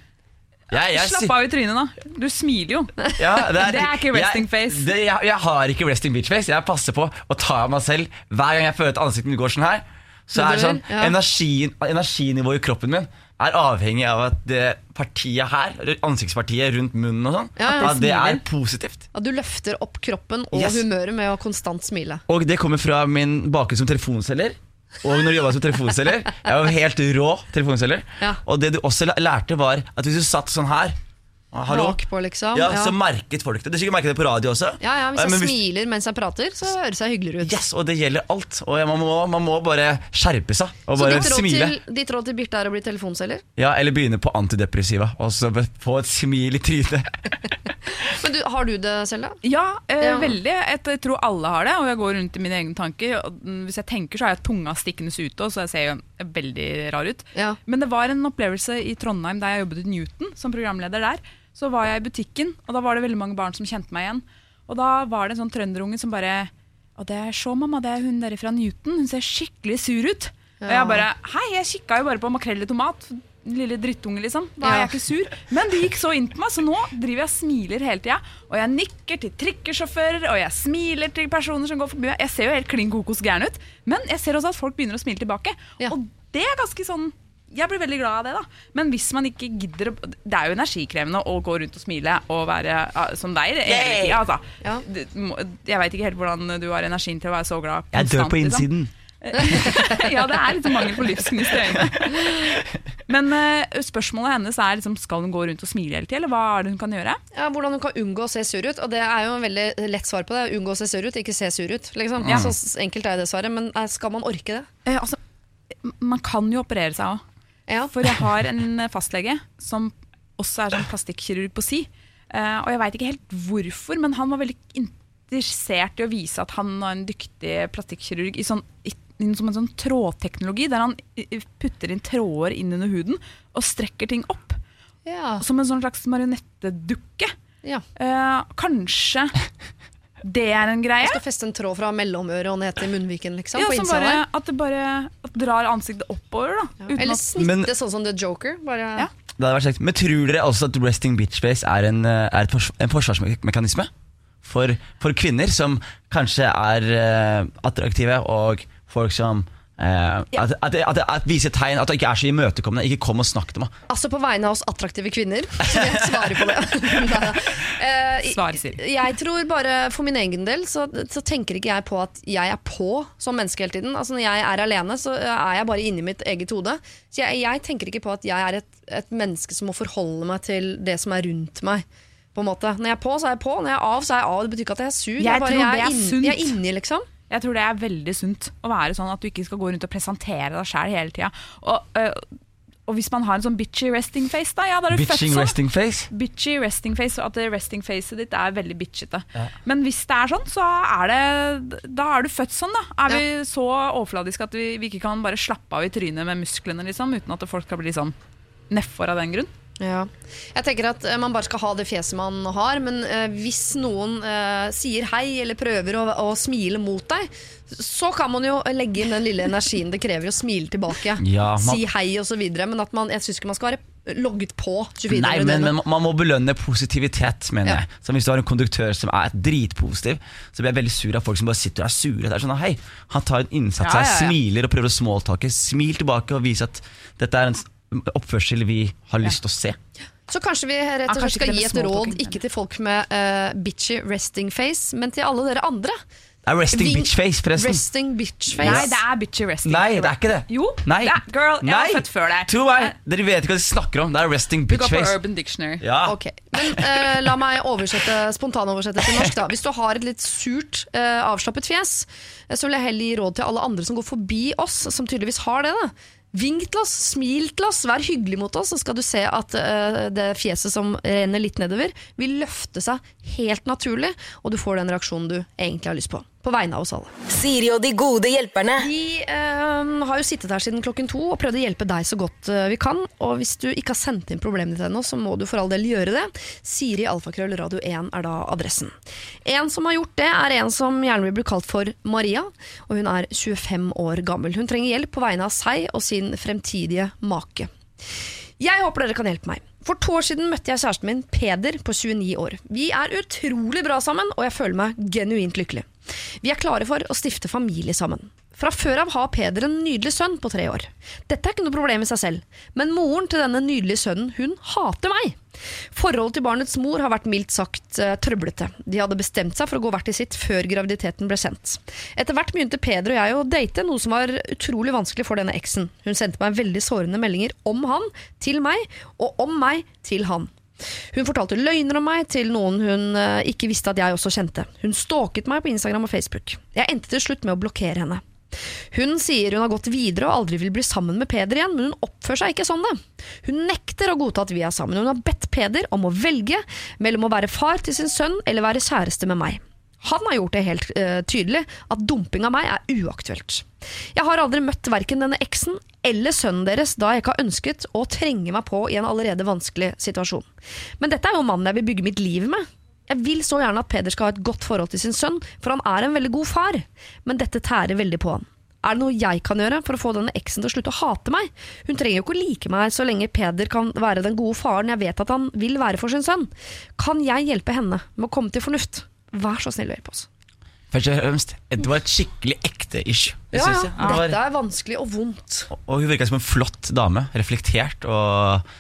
Slapp av i trynet da. Du smiler jo. Ja, det er ikke resting face. Jeg har ikke resting bitch face. Jeg passer på å ta av meg selv. Hver gang jeg føler at ansiktet mitt går sånn her, så er det sånn, energinivået i kroppen min er avhengig av at det partiet her, ansiktspartiet rundt munnen og sånn, at det er positivt. At du løfter opp kroppen og humøret med å konstant smile. Og det kommer fra min bakgrunn som telefonselger. Og når du jobbet som telefonselger, jeg var helt rå telefonselger. Og det du også lærte var at hvis du satt sånn her, på, liksom. Så merket folk det. Du sikkert merket det på radio også. Hvis jeg smiler mens jeg prater, så høres jeg hyggeligere ut. Og det gjelder alt. Og man må bare skjerpe seg og bare smile. Ditt råd til Birte er å bli telefonselger? Ja, eller begynne på antidepressiva og så få et smil i trynet. Men har du det selv da? Ja, veldig. Jeg tror alle har det, og jeg går rundt i mine egne tanker. Hvis jeg tenker så har jeg tunga stikkende ute, så jeg ser jo veldig rar ut. Men det var en opplevelse i Trondheim da jeg jobbet i Newton som programleder der. Så var jeg i butikken, og da var det veldig mange barn som kjente meg igjen. Og da var det en sånn trønderunge som bare: «Å, det er så, mamma, det er hun der fra Newton, hun ser skikkelig sur ut.» Og jeg bare: «Hei, jeg kikket jo bare på makrell i tomat, lille drittunge liksom, da er jeg ikke sur.» Men det gikk så inn på meg, så nå driver jeg og smiler hele tiden. Og jeg nikker til trikkesjåfører, og jeg smiler til personer som går forbi meg. Jeg ser jo helt klin kokos gæren ut, men jeg ser også at folk begynner å smile tilbake. Og det er ganske sånn, jeg blir veldig glad av det da. Men hvis man ikke gidder, det er jo energikrevende å gå rundt og smile og være som deg altså. Jeg vet ikke helt hvordan du har energien til å være så glad konstant. Jeg dør på innsiden liksom. Ja, det er litt mangel på livsgnist i øynene. Men spørsmålet hennes er liksom, skal hun gå rundt og smile hele tiden, eller hva er det hun kan gjøre? Ja, hvordan hun kan unngå å se sur ut. Og det er jo en veldig lett svar på det. Unngå å se sur ut, ikke se sur ut liksom. Så enkelt er det svaret. Men skal man orke det? Altså, man kan jo operere seg også. For jeg har en fastlege som også er sånn plastikkirurg på si, og jeg vet ikke helt hvorfor, men han var veldig interessert i å vise at han er en dyktig plastikkirurg som en sånn trådteknologi, der han putter inn tråder inn under huden og strekker ting opp. Som en sånn slags marionettedukke. Kanskje det er en greie. Man skal feste en tråd fra mellomøret og ned til munnviken, liksom, på som bare, at det bare drar ansiktet oppover, da. Eller snitte sånn som The Joker. Bare... Det hadde vært slekt. Men tror dere også at resting bitch face er en forsvarsmekanisme for kvinner som kanskje er attraktive, og folk som at vise tegn at det ikke er så imøtekommende, ikke kom og snakk til meg. Altså på vegne av oss attraktive kvinner, så jeg svarer på det. Jeg tror bare for min egen del så tenker ikke jeg på at jeg er på som menneske hele tiden. Altså når jeg er alene, så er jeg bare inni mitt eget hode. Så jeg tenker ikke på at jeg er et menneske som må forholde meg til det som er rundt meg, på en måte. Når jeg er på, så er jeg på. Når jeg er av, så er jeg av. Det betyr ikke at jeg er sur. Jeg er inni, liksom. Jeg tror det er veldig sunt å være sånn at du ikke skal gå rundt og presentere deg selv hele tiden. Og hvis man har en sånn bitchy resting face da, da er du født sånn. Resting face? Bitchy resting face, og at resting facet ditt er veldig bitchete. Men hvis det er sånn, så da er du født sånn da. Er vi så overfladiske at vi ikke kan bare slappe av i trynet med musklene liksom, uten at folk skal bli sånn nedfor av den grunn? Jeg tenker at man bare skal ha det fjeset man har, men hvis noen sier hei eller prøver å smile mot deg, så kan man jo legge inn den lille energien det krever å smile tilbake, si hei og så videre, men at jeg synes ikke man skal være logget på 24 Nei, men man må belønne positivitet, mener jeg. Så hvis du har en konduktør som er dritpositiv, så blir jeg veldig sur av folk som bare sitter og er sure. Det er sånn, hei, han tar en innsats her, smiler og prøver å smalltalke, smil tilbake og vise at dette er en oppførsel vi har lyst til å se. Så kanskje vi rett og slett skal gi et råd, ikke til folk med bitchy resting face, men til alle dere andre. Det er resting bitch face, forresten. Resting bitch face. Nei, det er bitchy resting. Nei, det er ikke det. Jo, girl, jeg har født før deg. Tro meg, dere vet ikke hva de snakker om. Det er resting bitch face. Du går på Urban Dictionary. Okay. Men la meg spontanoversette til norsk da. Hvis du har et litt surt, avslappet fjes, så vil jeg heller gi råd til alle andre som går forbi oss, som tydeligvis har det da. Vink til oss, smil til oss, vær hyggelig mot oss, så skal du se at det fjeset som renner litt nedover vil løfte seg helt naturlig, og du får den reaksjonen du egentlig har lyst på vegne av oss alle. Siri og de gode hjelperne. Vi har jo sittet her siden 2:00 og prøvd å hjelpe deg så godt vi kan, og hvis du ikke har sendt inn problemene ditt ennå, så må du for all del gjøre det. Siri Alfakrøll Radio 1 er da adressen. En som har gjort det er en som gjerne vil bli kalt for Maria, og hun er 25 år gammel. Hun trenger hjelp på vegne av seg og sin fremtidige make. Jeg håper dere kan hjelpe meg. For 2 år siden møtte jeg kjæresten min, Peder, på 29 år. Vi er utrolig bra sammen, og jeg føler meg genuint lykkelig. Vi er klare for å stifte familie sammen. Fra før av har Peder en nydelig sønn på 3 år. Dette er ikke noe problem i seg selv, men moren til denne nydelige sønnen, hun hater meg. Forholdet til barnets mor har vært mildt sagt trøblete. De hadde bestemt seg for å gå hvert til sitt før graviditeten ble sendt. Etter hvert begynte Peder og jeg å date, noe som var utrolig vanskelig for denne eksen. Hun sendte meg veldig sårende meldinger om han til meg, og om meg til han. Hun fortalte løgner om meg til noen hun ikke visste at jeg også kjente. Hun stalket meg på Instagram og Facebook. Jeg endte til slutt med å blokkere henne. Hun sier hun har gått videre og aldri vil bli sammen med Peder igjen, men hun oppfører seg ikke sånn det. Hun nekter å godta at vi er sammen. Hun har bedt Peder om å velge mellom å være far til sin sønn eller være kjæreste med meg. Han har gjort det helt tydelig at dumping av meg er uaktuelt. Jeg har aldri møtt hverken denne eksen eller sønnen deres da jeg ikke har ønsket å trenge meg på i en allerede vanskelig situasjon. Men dette er jo mannen jeg vil bygge mitt liv med. Jeg vil så gjerne at Peder skal ha et godt forhold til sin sønn, for han er en veldig god far. Men dette tærer veldig på han. Er det noe jeg kan gjøre for å få denne eksen til å slutte å hate meg? Hun trenger jo ikke å like meg så lenge Peder kan være den gode faren jeg vet at han vil være for sin sønn. Kan jeg hjelpe henne med å komme til fornuft? Vær så snill å hjelpe oss. Først og fremst, det var et skikkelig ekte issue. Dette er vanskelig og vondt. Og hun virket som en flott dame, reflektert, og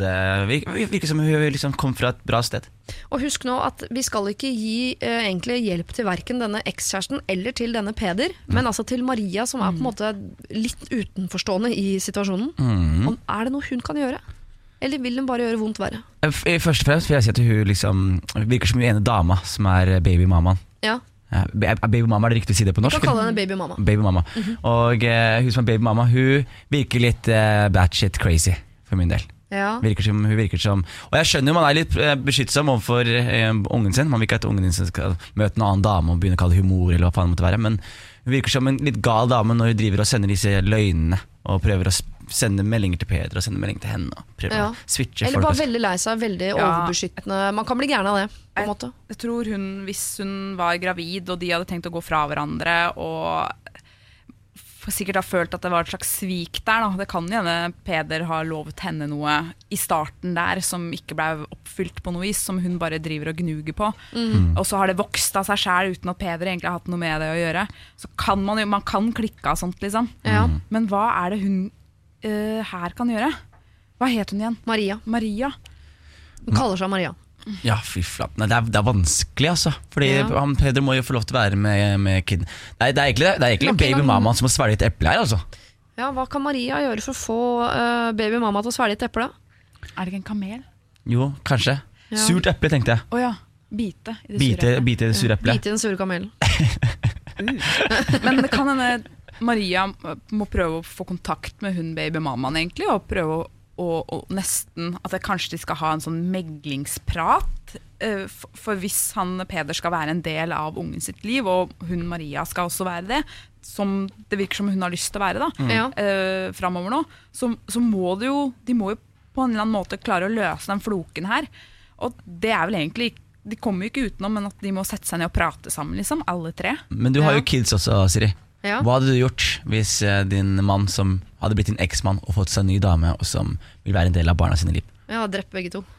virket som hun liksom kom fra et bra sted. Og husk nå at vi skal ikke gi egentlig hjelp til hverken denne ekskjæresten eller til denne Peder, men altså til Maria, som er på en måte litt utenforstående i situasjonen. Er det noe hun kan gjøre? Eller vil hun bare gjøre vondt verre? Først og fremst vil jeg si at hun liksom virker som en ene dama som er babymammaen. Ja. Babymamma, er det riktig å si det på norsk? Du kan kalle henne babymamma. Babymamma. Og hun som er babymamma, hun virker litt batshit crazy for min del. Hun virker som Og jeg skjønner jo man litt beskyttsom overfor ungen sin. Man vil ikke at ungen sin skal møte en annen dame og begynne å kalle det humor, eller hva faen det måtte være. Men hun virker som en litt gal dame når hun driver og sender disse løgnene og prøver å sende meldinger til Peder og sende meldinger til henne og prøver å switche eller folk. bare veldig lei seg, veldig overbeskyttende. Man kan bli gæren av det, på en måte. Jeg tror hvis hun var gravid og de hadde tenkt å gå fra hverandre og sikkert har følt at det var et slags svik der da. Det kan jo hende Peder har lovet henne noe i starten der som ikke ble oppfylt på noe vis, som hun bare driver og gnuger på. Og så har det vokst av seg selv uten at Peder egentlig har hatt noe med det å gjøre. Så kan man kan klikke av sånt liksom. Men hva er det hun her kan gjøre? Hva het hun igjen? Maria. Hun kaller seg Maria. Ja, fy flate. Det er vanskelig, altså. Fordi Peder må jo få lov til å være med kiden. Det er egentlig babymammaen som må svelge et eple her, altså. Ja, hva kan Maria gjøre for å få babymamma til å svelge et eple? Er det ikke en kamel? Jo, kanskje. Surt eple, tenkte jeg. Åja, bite i det sure eplet. Bite i den sure kamelen. Men det kan hende Maria må prøve å få kontakt med hun babymammaen egentlig, og prøve og nesten at kanskje de skal ha en sånn meglingsprat, for hvis Peder skal være en del av ungen sitt liv, og hun Maria skal også være det, som det virker som hun har lyst til å være da, fremover nå, så må de må jo på en eller annen måte klare å løse den floken her, og det er vel egentlig de kommer jo ikke utenom, men at de må sette seg ned og prate sammen liksom, alle tre. Men du har jo kids også, Siri. Hva hadde du gjort hvis din mann som hadde blitt din eksmann og fått seg en ny dame, og som vil være en del av barna sine liv? Jeg hadde drept begge to.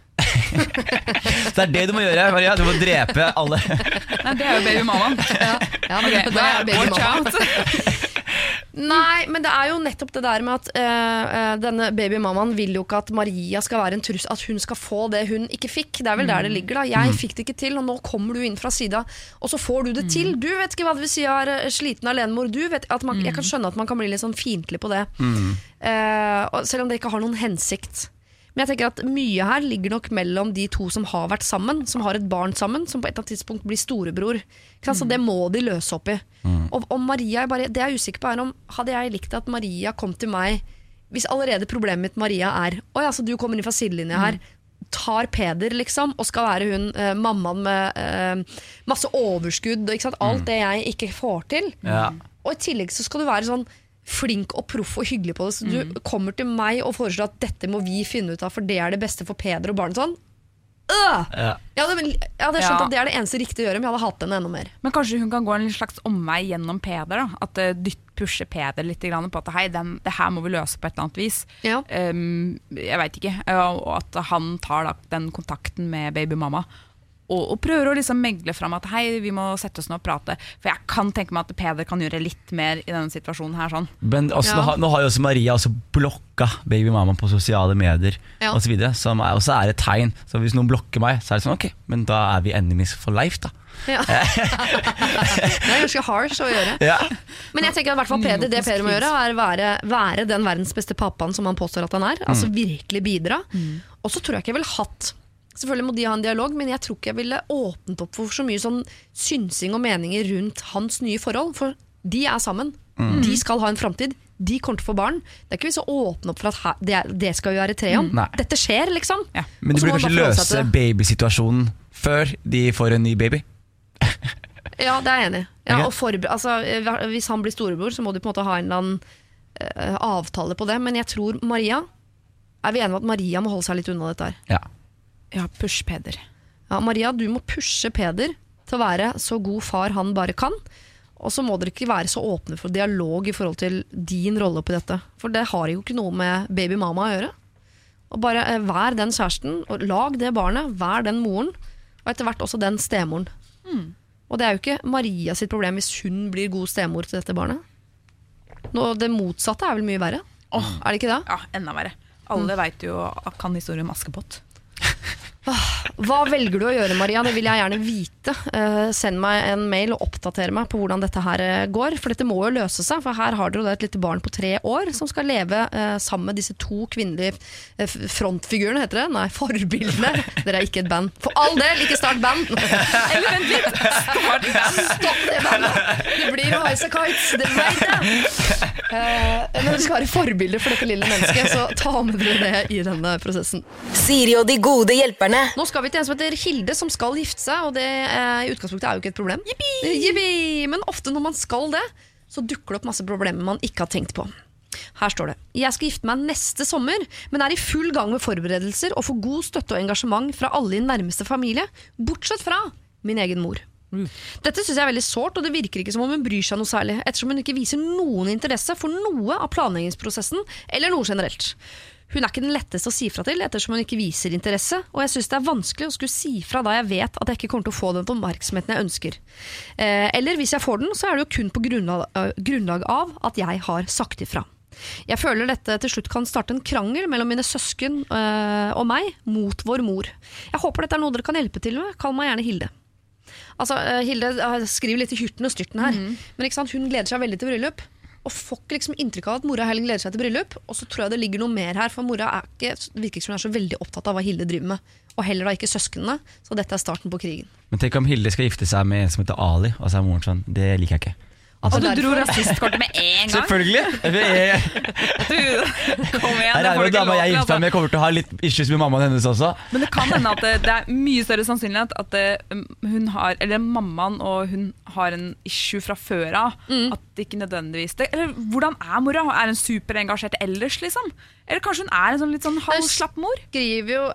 Det er det du må gjøre, Maria. Du må drepe alle. Nei, det er jo babymammaen. Okay, det er babymammaen. Nei, men det er jo nettopp det der med at denne babymammaen vil jo ikke at Maria skal være en trussel, at hun skal få det hun ikke fikk. Det er vel der det ligger da. Jeg fikk det ikke til, og nå kommer du inn fra sida, og så får du det til. Du vet ikke hva det vil si å være sliten alenemor. Du vet at jeg kan skjønne at man kan bli litt sånn fiendtlig på det. Selv om det ikke har noen hensikt. Men jeg tenker at mye her ligger nok mellom de to som har vært sammen, som har et barn sammen, som på et eller annet tidspunkt blir storebror. Så det må de løse opp i. Og Maria, det jeg er usikker på er om hadde jeg likt at Maria kom til meg, hvis allerede problemet mitt Maria er, så du kommer inn fra sidelinja her, tar Peder liksom, og skal være hun mammaen med masse overskudd, ikke sant? Alt det jeg ikke får til. Og i tillegg så skal du være sånn flink og proff og hyggelig på det, så du kommer til meg og foreslår at dette må vi finne ut av, for det er det beste for Peder og barnet sånn. Jeg hadde skjønt at det er det eneste riktige å gjøre, men jeg hadde hatt henne enda mer. Men kanskje hun kan gå en slags omvei gjennom Peder da? At pusher Peder litt på at hei, det her må vi løse på et eller annet vis. Jeg vet ikke, og at han tar da den kontakten med babymamma og prøver å liksom megle frem at hei, vi må sette oss ned og prate, for jeg kan tenke meg at Peder kan gjøre litt mer i denne situasjonen her sånn. Men også, nå har jo også Maria også blokka babymamma på sosiale medier og så videre, som også er et tegn. Så hvis noen blokker meg, så er det sånn, ok, men da er vi enemies for life da. Det er ganske harsh å gjøre. Men jeg tenker at i hvert fall Peder, det Peder må gjøre er være den verdens beste pappaen som han påstår at han er, altså virkelig bidra. Og så tror jeg ikke jeg vil hatt, selvfølgelig må de ha en dialog, men jeg tror ikke jeg ville åpnet opp for så mye sånn synsing og meninger rundt hans nye forhold, for de er sammen, de skal ha en fremtid, de kommer til å få barn. Det er ikke vits å åpne opp for at det skal vi være tre om. Dette skjer liksom. Men de burde kanskje løse babysituasjonen før de får en ny baby. Ja, det er jeg enig. Og hvis han blir storebror, så må de på en måte ha en eller annen avtale på det, men jeg tror Maria, er vi enige om at Maria må holde seg litt unna dette her? Ja, push Peder. Ja, Maria, du må pushe Peder til å være så god far han bare kan. Og så må dere ikke være så åpne for dialog i forhold til din rolle på dette. For det har jo ikke noe med babymamma å gjøre. Og bare vær den kjæresten, og lag det barnet, vær den moren, og etter hvert også den stemoren. Og det er jo ikke Maria sitt problem hvis hun blir god stemor til dette barnet. Det motsatte er vel mye verre. Er det ikke det? Ja, enda verre. Alle vet jo kan historien om Askepott. Hva velger du å gjøre, Maria? Det vil jeg gjerne vite. Send meg en mail og oppdatere meg på hvordan dette her går, for dette må jo løse seg, for her har dere et lite barn på 3 år som skal leve sammen med disse 2 kvinnelige frontfigurene, heter det? Nei, forbildene. Dere er ikke et band. For all del, ikke start band! Eller vent litt, start band! Stopp det bandet! Det blir jo Highasakite Kites, det vet jeg! Når dere skal være forbilder for dette lille mennesket, så ta med dere det i denne prosessen. Siri og de gode hjelperne. Nå skal vi til en som heter Hilde, som skal gifte seg, og det i utgangspunktet er jo ikke et problem. Yippie! Men ofte når man skal det, så dukker det opp masse problemer man ikke har tenkt på. Her står det: jeg skal gifte meg neste sommer, men er i full gang med forberedelser og får god støtte og engasjement fra alle i nærmeste familie, bortsett fra min egen mor. Dette synes jeg er veldig sårt, og det virker ikke som om hun bryr seg noe særlig, ettersom hun ikke viser noen interesse for noe av planleggingsprosessen, eller noe generelt. Hun er ikke den letteste å si fra til, ettersom hun ikke viser interesse, og jeg synes det er vanskelig å skulle si fra da jeg vet at jeg ikke kommer til å få den oppmerksomheten jeg ønsker. Eller hvis jeg får den, så er det jo kun på grunnlag av at jeg har sagt ifra. Jeg føler dette til slutt kan starte en krangel mellom mine søsken og meg mot vår mor. Jeg håper dette er noe dere kan hjelpe til med, kall meg gjerne Hilde. Altså, Hilde skriver litt i hyrten og styrten her, men ikke sant, hun gleder seg veldig til bryllup, og får ikke liksom inntrykk av at mora heller gleder seg til bryllup, og så tror jeg det ligger noe mer her, for mora virker ikke som hun er så veldig opptatt av hva Hilde driver med, og heller da ikke søskene, så dette er starten på krigen. Men tenk om Hilde skal gifte seg med en som heter Ali, og så er moren sånn, det liker jeg ikke. Altså, og du dro rasistkortet med en gang? Selvfølgelig! Kom igjen, det får du ikke lov til. Jeg kommer til å ha litt issues med mammaen hennes også. Men det kan hende at det er mye større sannsynlighet at hun har, eller mammaen og hun har en issue fra før av, at det ikke nødvendigvis det. Eller hvordan er mora? Er hun superengasjert ellers, liksom? Eller kanskje hun er en sånn litt sånn halvslapp mor? Skriver jo,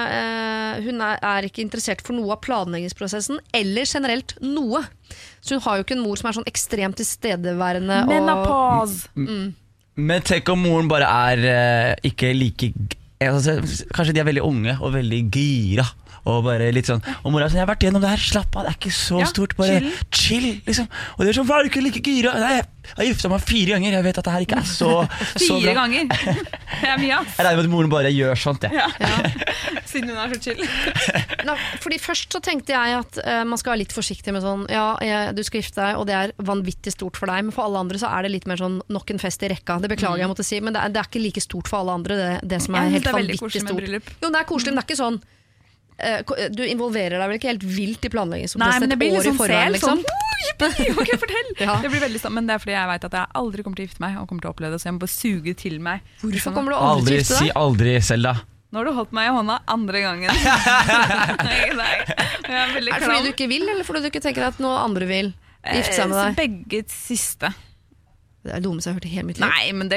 hun er ikke interessert for noe av planleggingsprosessen, eller generelt noe. Så hun har jo ikke en mor som er sånn ekstremt tilstedeværende. Menopause! Men tenk om moren bare er ikke like kanskje de er veldig unge og veldig gira, og bare litt sånn, og mora er sånn, jeg har vært gjennom det her, slapp av, det er ikke så stort, bare chill liksom. Og det er sånn, hva er du ikke like gira? Nei, jeg har giftet meg 4 ganger, jeg vet at det her ikke er så 4 ganger? Det er mye, ass. Jeg regner med at moren bare gjør sånt, ja. Siden hun er så chill. Fordi først så tenkte jeg at man skal være litt forsiktig med sånn, du skal gifte deg, og det er vanvittig stort for deg, men for alle andre så er det litt mer sånn nok en fest i rekka. Det beklager jeg måtte si, men det er ikke like stort for alle andre, det som er helt vanvittig stort. Jo, det er koselig, men det er ikke sånn du involverer deg vel ikke helt vilt i planleggingsprosessen. Nei, men det blir litt sånn forveien, liksom. Ok, fortell. Det blir veldig sånn, men det er fordi jeg vet at jeg aldri kommer til å gifte meg og kommer til å oppleve det, så jeg må bare suge til meg. Hvorfor kommer du aldri til å gifte deg? Si aldri, Selda. Nå har du holdt meg i hånda andre gangen. Nei. Jeg er veldig det fordi du ikke vil, eller fordi du ikke tenker at noe andre vil gifte seg med deg? Begge siste. Det er det dummeste jeg har hørt i hele mitt liv. Nei, men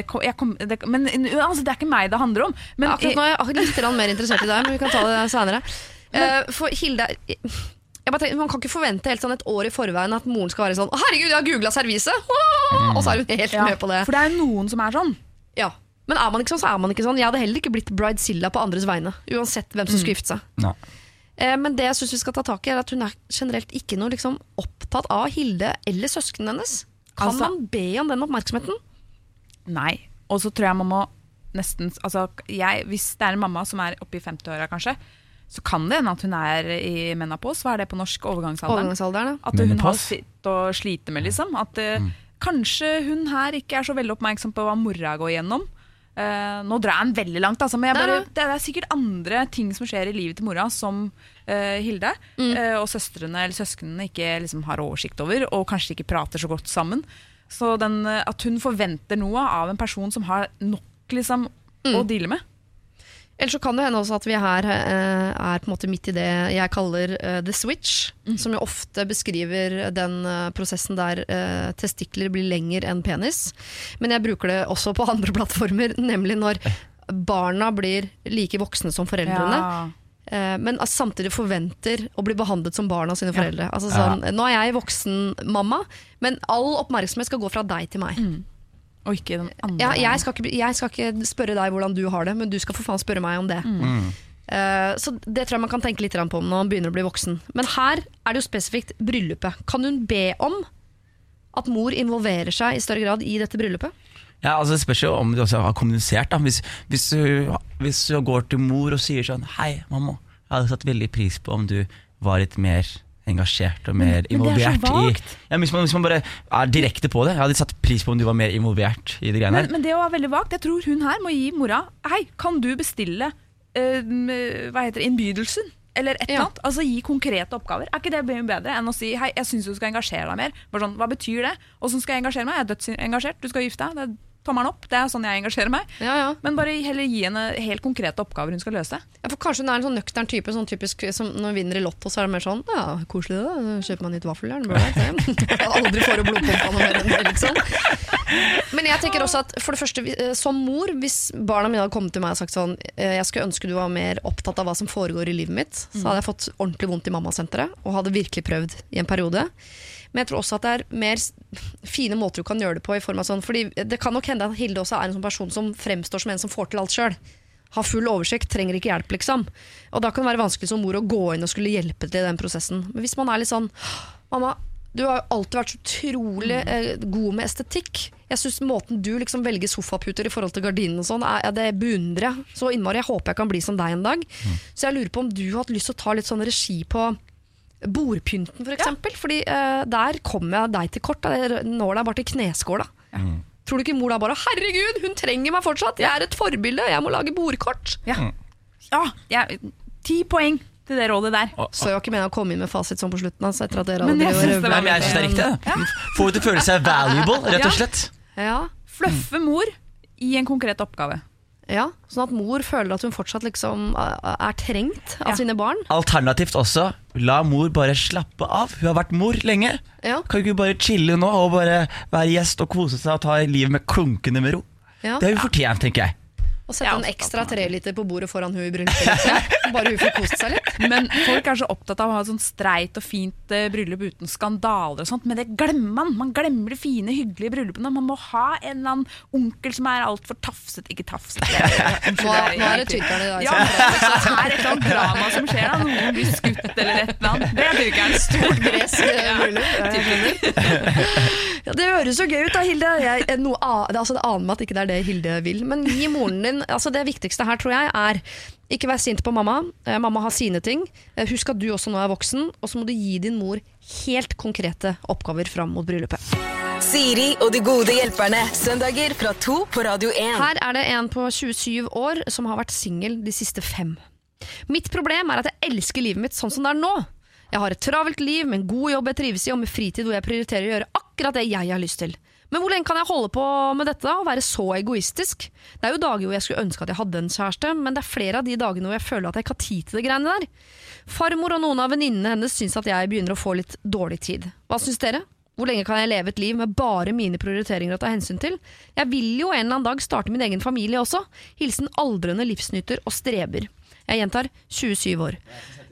det er ikke meg det handler om. Men akkurat nå er jeg litt mer interessert i deg, men vi kan ta det senere. For Hilde, man kan ikke forvente helt sånn et år i forveien at moren skal være sånn, herregud, jeg har googlet servise, og så er hun helt med på det. For det er noen som er sånn. Ja, men er man ikke sånn, så er man ikke sånn. Jeg hadde heller ikke blitt bridezilla på andres vegne, uansett hvem som skulle gifte seg. No. Men det jeg synes vi skal ta tak i, er at hun er generelt ikke noe liksom opptatt av Hilde eller søskenen hennes. Kan man be om den oppmerksomheten? Nei, og så tror jeg man må nesten, hvis det er en mamma som er oppe i 50-åra kanskje, så kan det hende at hun er i menopause. Hva er det på norsk? Overgangsalderen? At hun har sitt å slite med, liksom. At kanskje hun her ikke er så veldig oppmerksom på hva mora går igjennom. Nå drar jeg den veldig langt, altså, men det er sikkert andre ting som skjer i livet til mora som Hilde og søstrene eller søsknene ikke liksom har oversikt over, og kanskje ikke prater så godt sammen. Så at hun forventer noe av en person som har nok liksom å deale med. Ellers så kan det hende også at vi her er på en måte midt i det jeg kaller the switch, som jo ofte beskriver den prosessen der testikler blir lenger enn penis. Men jeg bruker det også på andre plattformer, nemlig når barna blir like voksne som foreldrene, men samtidig forventer å bli behandlet som barna sine foreldre. Altså sånn, nå er jeg voksen mamma, men all oppmerksomhet skal gå fra deg til meg. Og ikke den andre. Jeg skal ikke spørre deg hvordan du har det, men du skal for faen spørre meg om det. Så det tror jeg man kan tenke litt på når man begynner å bli voksen. Men her er det jo spesifikt bryllupet. Kan hun be om at mor involverer seg i større grad i dette bryllupet? Ja, altså det spørs jo om de også har kommunisert da. Hvis du går til mor og sier sånn, hei mamma, Jeg hadde satt veldig pris på om du var litt mer engasjert og mer Men det er så involvert vagt. hvis man bare direkte på det. Jeg hadde satt pris på om du var mer involvert i det greiene her. Men det var veldig vagt. Jeg tror hun her må gi mora hei, kan du bestille innbydelsen? Eller et eller annet. Altså gi konkrete oppgaver. Er ikke det mye bedre enn å si hei, jeg synes du skal engasjere deg mer? Bare sånn, hva betyr det? Hvordan skal jeg engasjere meg? Jeg er dødsengasjert, du skal gifte deg. Det er tommelen opp, det er sånn jeg engasjerer meg. Men bare heller gi henne helt konkrete oppgaver hun skal løse. For kanskje hun er en sånn nøktern type, sånn typisk som når hun vinner i lotto, så er det mer sånn, ja, koselig det, kjøper man nytt vaffeljern, aldri får å blodpumpa noe mer enn det, liksom. Men jeg tenker også at, for det første, som mor, hvis barna mine hadde kommet til meg og sagt sånn, jeg skulle ønske du var mer opptatt av hva som foregår i livet mitt, så hadde jeg fått ordentlig vondt i mammasenteret, og hadde virkelig prøvd i en periode. Men jeg tror også at det er mer fine måter du kan gjøre det på i form av sånn, fordi det kan nok hende at Hilde også er en sånn person som fremstår som en som får til alt selv. Har full oversikt, trenger ikke hjelp liksom. Og da kan det være vanskelig som mor å gå inn og skulle hjelpe til i den prosessen. Men hvis man er litt sånn, mamma, du har jo alltid vært så utrolig god med estetikk. Jeg synes måten du liksom velger sofaputer i forhold til gardinen og sånn, det beundrer jeg. Så innmari, jeg håper jeg kan bli som deg en dag. Så jeg lurer på om du har hatt lyst til å ta litt sånn regi på bordpynten for eksempel, fordi der kommer jeg deg til kort, når det er bare til kneskåla. Tror du ikke mor da bare, herregud, hun trenger meg fortsatt, jeg er et forbilde, jeg må lage bordkort. 10 poeng til det rådet der. Så jeg var ikke meningen å komme inn med fasit sånn på slutten, altså, etter at dere Men jeg synes det er riktig. Få ut å føle seg valuable, rett og slett. Fløffe mor i en konkret oppgave. Ja, sånn at mor føler at hun fortsatt liksom er trengt av sine barn. Alternativt også, la mor bare slappe av. Hun har vært mor lenge. Kan ikke bare chille nå og bare være gjest og kose seg og ta livet med klunkende med ro? Det har hun fortjent, tenker jeg. Og sette en ekstra 3 liter på bordet foran hun i bryllupet. Bare hun får kost seg litt. Men folk er så opptatt av å ha sånn streit og fint bryllup uten skandaler og sånt, men det glemmer man. Man glemmer de fine, hyggelige bryllupene. Man må ha en eller annen onkel som er alt for tafset. Ikke tafset. Nå er det Tyrkeren i dag. Ja, det er et eller annet drama som skjer da. Noen blir skutt eller et eller annet. Det er Tyrkeren. Stort gresk bryllup. Ja, det høres så gøy ut da, Hilde. Det aner meg at ikke det er det Hilde vil. Men gi moren din, altså det viktigste her tror jeg er ikke vær sint på mamma. Mamma har sine ting. Husk at du også nå er voksen, og så må du gi din mor helt konkrete oppgaver fram mot bryllupet. Siri og de gode hjelperne, søndager fra 2 på Radio 1. Her er det en på 27 år som har vært single de siste 5. Mitt problem er at jeg elsker livet mitt sånn som det er nå. Jeg har et travelt liv med en god jobb jeg trives i, og med fritid hvor jeg prioriterer å gjøre akkurat det jeg har lyst til. Men hvor lenge kan jeg holde på med dette og være så egoistisk? Det er jo dager hvor jeg skulle ønske at jeg hadde en kjæreste, men det er flere av de dagene hvor jeg føler at jeg ikke har tid til det greiene der. Farmor og noen av venninnene hennes synes at jeg begynner å få litt dårlig tid. Hva synes dere? Hvor lenge kan jeg leve et liv med bare mine prioriteringer å ta hensyn til? Jeg vil jo en eller annen dag starte min egen familie også. Hilsen aldrende livsnyter og streber. Jeg gjentar 27 år.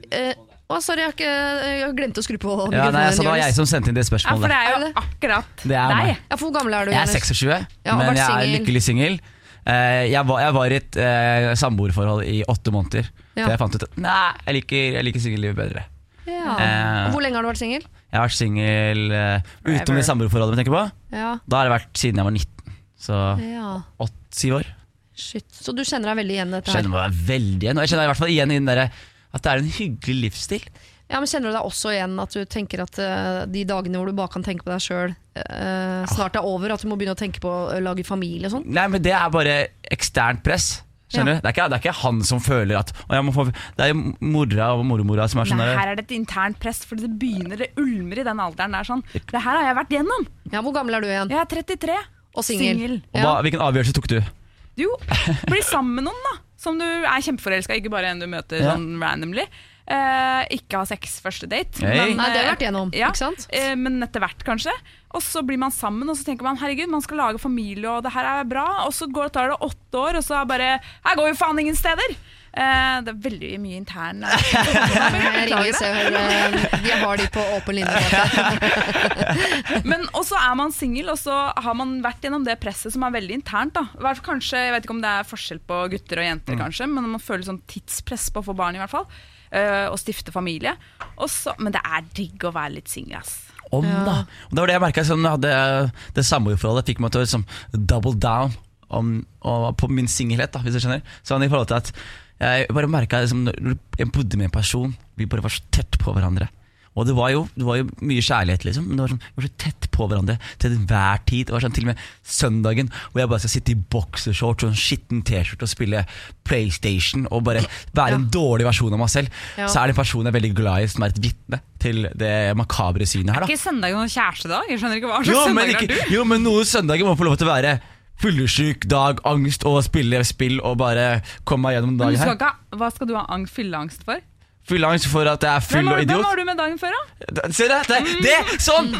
Sorry, jeg glemte å skru på mikrofonen. Så det var jeg som sendte inn det spørsmålet. For det er jo akkurat deg. Hvor gammel er du? Jeg er 26, men jeg er lykkelig single. Jeg var i et samboerforhold i 8 måneder. Så jeg fant ut at jeg liker singellivet bedre. Hvor lenge har du vært single? Jeg har vært single utenom det samboerforholdet vi tenker på. Da har det vært siden jeg var 19. Så 8-7 år. Shit. Så du kjenner deg veldig igjen i dette her? Kjenner meg veldig igjen. Og jeg kjenner i hvert fall igjen i den der at det er en hyggelig livsstil. Ja, men kjenner du deg også igjen at du tenker at de dagene hvor du bare kan tenke på deg selv snart er over, at du må begynne å tenke på å lage familie og sånn? Nei, men det er bare eksternt press. Skjønner du? Det er ikke han som føler at det er mora og mormora som er sånn. Nei, her er det et internt press, for det ulmer i den alderen der sånn. Det her har jeg vært gjennom. Ja, hvor gammel er du igjen? Jeg er 33. Og single. Og hvilken avgjørelse tok du? Jo, bli sammen med noen da som du er kjempeforelsket, ikke bare en du møter sånn randomly. Ikke ha sex første date. Men, nei, det har vært gjennom, ikke sant? Men etter hvert kanskje. Og så blir man sammen, og så tenker man, herregud, man skal lage familie, og det her er bra. Og så tar det 8 år, og så er bare, her går jo faen ingen steder. Det er veldig mye intern. Jeg ringer Se og Hør. De har de på åpen linje. Men også er man single, og så har man vært gjennom det presset som er veldig internt da. Kanskje, jeg vet ikke om det er forskjell på gutter og jenter kanskje, men man føler sånn tidspress på å få barn i hvert fall, og stifte familie også, men det er digg å være litt single ass. Og det var det jeg merket sånn, det samboerforholdet fikk meg til å liksom double down på min singlehet da, hvis du skjønner. Sånn i forhold til at Jeg bare merket liksom, når jeg bodde med en person, vi bare var så tett på hverandre. Og det var jo mye kjærlighet liksom, men det var, sånn, vi var så tett på hverandre til enhver tid. Det var sånn til og med søndagen hvor jeg bare skal sitte i boxershorts og en skitten t-shirt og spille PlayStation og bare være en dårlig versjon av meg selv. Så er det en person jeg er veldig glad i som er et vitne til det makabre synet her da. Er ikke søndagen noen kjærestedag? Jeg skjønner ikke hva slags søndager er du? Jo, men noen søndager må få lov til å være fyllesyk dag, angst og spille spill og bare komme meg gjennom dagen her. Hva skal du ha fylleangst for? Fylleangst for at jeg er full og idiot. Hvem var du med dagen før da? Se det, sånn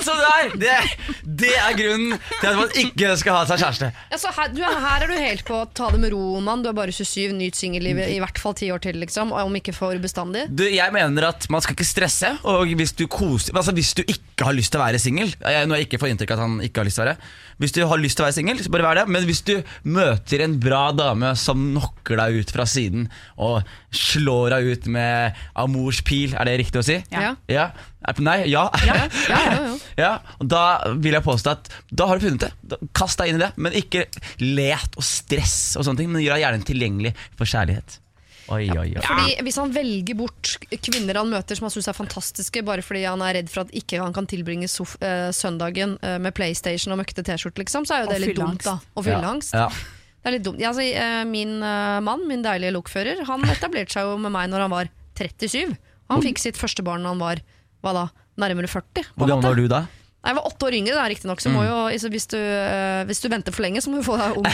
det er grunnen til at man ikke skal ha seg kjæreste. Altså, her er du helt på å ta det med ro, mann. Du er bare 27, nyt singellivet i hvert fall 10 år til liksom, om ikke for bestandig. Jeg mener at man skal ikke stresse. Og hvis du ikke har lyst til å være single, nå har jeg ikke fått inntrykk at han ikke har lyst til å være. Hvis du har lyst til å være single, så bare vær det. Men hvis du møter en bra dame som knocker deg ut fra siden og slår deg ut med amors pil, er det riktig å si? Ja. Nei, ja. Ja, og da vil jeg påstå at da har du funnet det. Kast deg inn i det, men ikke let og stress og sånne ting, men gjør deg gjerne tilgjengelig for kjærlighet. Oi. Fordi hvis han velger bort kvinner han møter som han synes er fantastiske, bare fordi han er redd for at ikke han kan tilbringe søndagen med PlayStation og møkte t-skjort liksom, så er jo det litt dumt da. Og fylleangst. Ja. Det er litt dumt. Altså, min mann, min deilige lokfører, han etablerte seg jo med meg når han var 37. Han fikk sitt første barn når han var, hva da, nærmere 40. Hvor gammel var du da? Jeg var 8 år yngre, da, riktig nok. Så må jo, hvis du venter for lenge, så må du få deg ung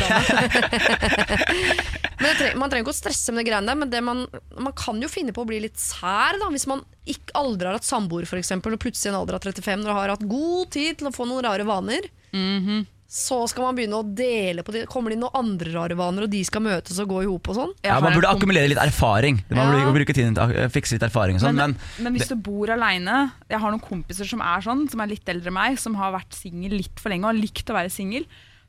dame. Men man trenger ikke å stresse med det greiene der. Men man kan jo finne på å bli litt sær da, hvis man ikke aldri har hatt samboer for eksempel, og plutselig i en alder av 35 når du har hatt god tid til å få noen rare vaner. Så skal man begynne å dele på det. Kommer det inn noen andre rare vaner, og de skal møtes og gå i hop og sånn? Ja, man burde akkumulere litt erfaring. Man burde bruke tiden til å fikse litt erfaring og sånn. Men hvis du bor alene, jeg har noen kompiser som er sånn, som er litt eldre enn meg, som har vært single litt for lenge og har likt å være single,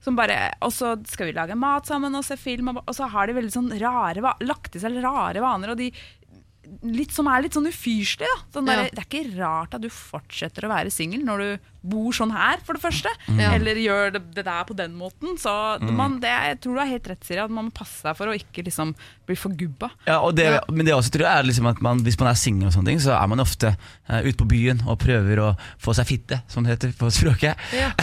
og så skal vi lage mat sammen og se film, og så har de veldig sånn lagt i seg rare vaner, og de som er litt sånn ufyrslig da. Sånn der, det er ikke rart at du fortsetter å være single når du bor sånn her for det første, eller gjør det der på den måten. Så jeg tror du har helt rett, Siri, at man må passe seg for å ikke liksom bli for gubba. Ja, men det også tror jeg er liksom at hvis man er single og sånne ting, så er man ofte ute på byen og prøver å få seg fitte, som det heter på språket.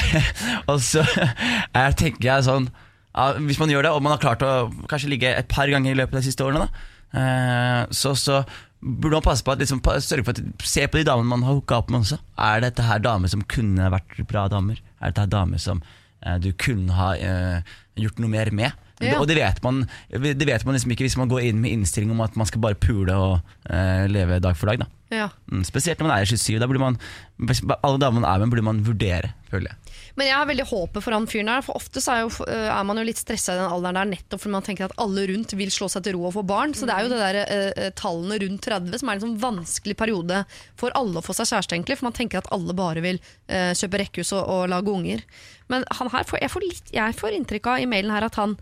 Og så tenker jeg sånn, hvis man gjør det, og man har klart å kanskje ligge et par ganger i løpet av de siste årene da, så burde man passe på at sørge for at se på de damene man har hooket opp med også. Er dette her damer som kunne vært bra damer? Er dette her damer som du kunne ha gjort noe mer med? Og det vet man liksom ikke hvis man går inn med innstilling om at man skal bare pule og leve dag for dag da. Spesielt når man er 27, da burde man, alle damene er med, burde man vurdere, føler jeg. Men jeg har veldig håpet for han fyren der, for ofte så er man jo litt stresset i den alderen der, nettopp fordi man tenker at alle rundt vil slå seg til ro og få barn, så det er jo det der tallene rundt 30 som er en sånn vanskelig periode for alle å få seg kjæreste egentlig, for man tenker at alle bare vil kjøpe rekkehus og lage unger. Men han her, jeg får inntrykk av i mailen her at han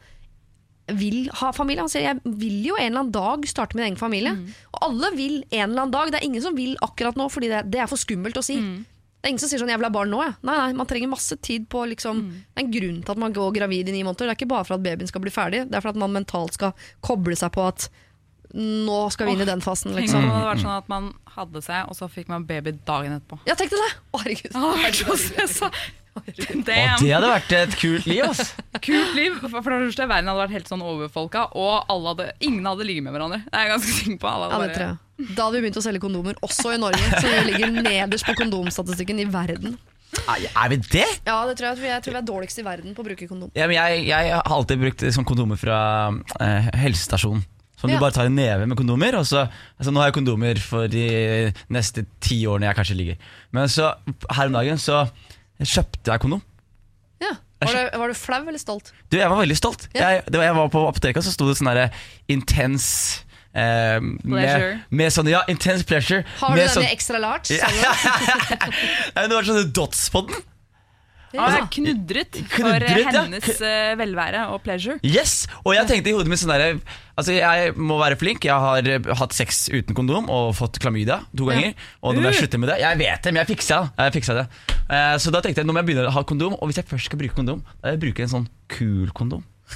vil ha familie. Han sier jeg vil jo en eller annen dag starte min egen familie, og alle vil en eller annen dag. Det er ingen som vil akkurat nå, fordi det er for skummelt å si. Det er ingen som sier sånn, jeg vil ha barn nå. Nei, man trenger masse tid på liksom, det er en grunn til at man går gravid i 9 måneder. Det er ikke bare for at babyen skal bli ferdig, det er for at man mentalt skal koble seg på at nå skal vi inn i den fasen liksom. Det hadde vært sånn at man hadde seg, og så fikk man baby dagen etterpå. Ja, tenkte det. Herregud. Det hadde vært et kult liv, ass. Kult liv, for det første verden hadde vært helt sånn overfolka, og ingen hadde ligget med hverandre. Det er jeg ganske sikker på. Det tror jeg. Da hadde vi begynt å selge kondomer, også i Norge, så vi ligger nederst på kondomstatistikken i verden. Er vi det? Ja, det tror jeg tror vi er dårligst i verden på å bruke kondom. Ja, men jeg har alltid brukt sånn kondomer fra helsestasjonen. Sånn du bare tar en neve med kondomer, og så nå har jeg kondomer for de neste 10 årene jeg kanskje ligger. Men så her om dagen så kjøpte jeg kondom. Ja. Var du flau eller stolt? Jeg var veldig stolt. Jeg var på apoteket, så stod det sånn der intense med sånn, ja, intense pleasure. Har du denne extra large? Det var sånn dots på den. Knudret for hennes velvære og pleasure. Yes, og jeg tenkte i hodet mitt sånn der, altså jeg må være flink. Jeg har hatt sex uten kondom og fått klamydia 2 ganger, og nå må jeg slutte med det. Jeg vet det, men jeg fiksa det. Så da tenkte jeg, nå må jeg begynne å ha kondom, og hvis jeg først skal bruke kondom, da jeg bruker en sånn kul kondom.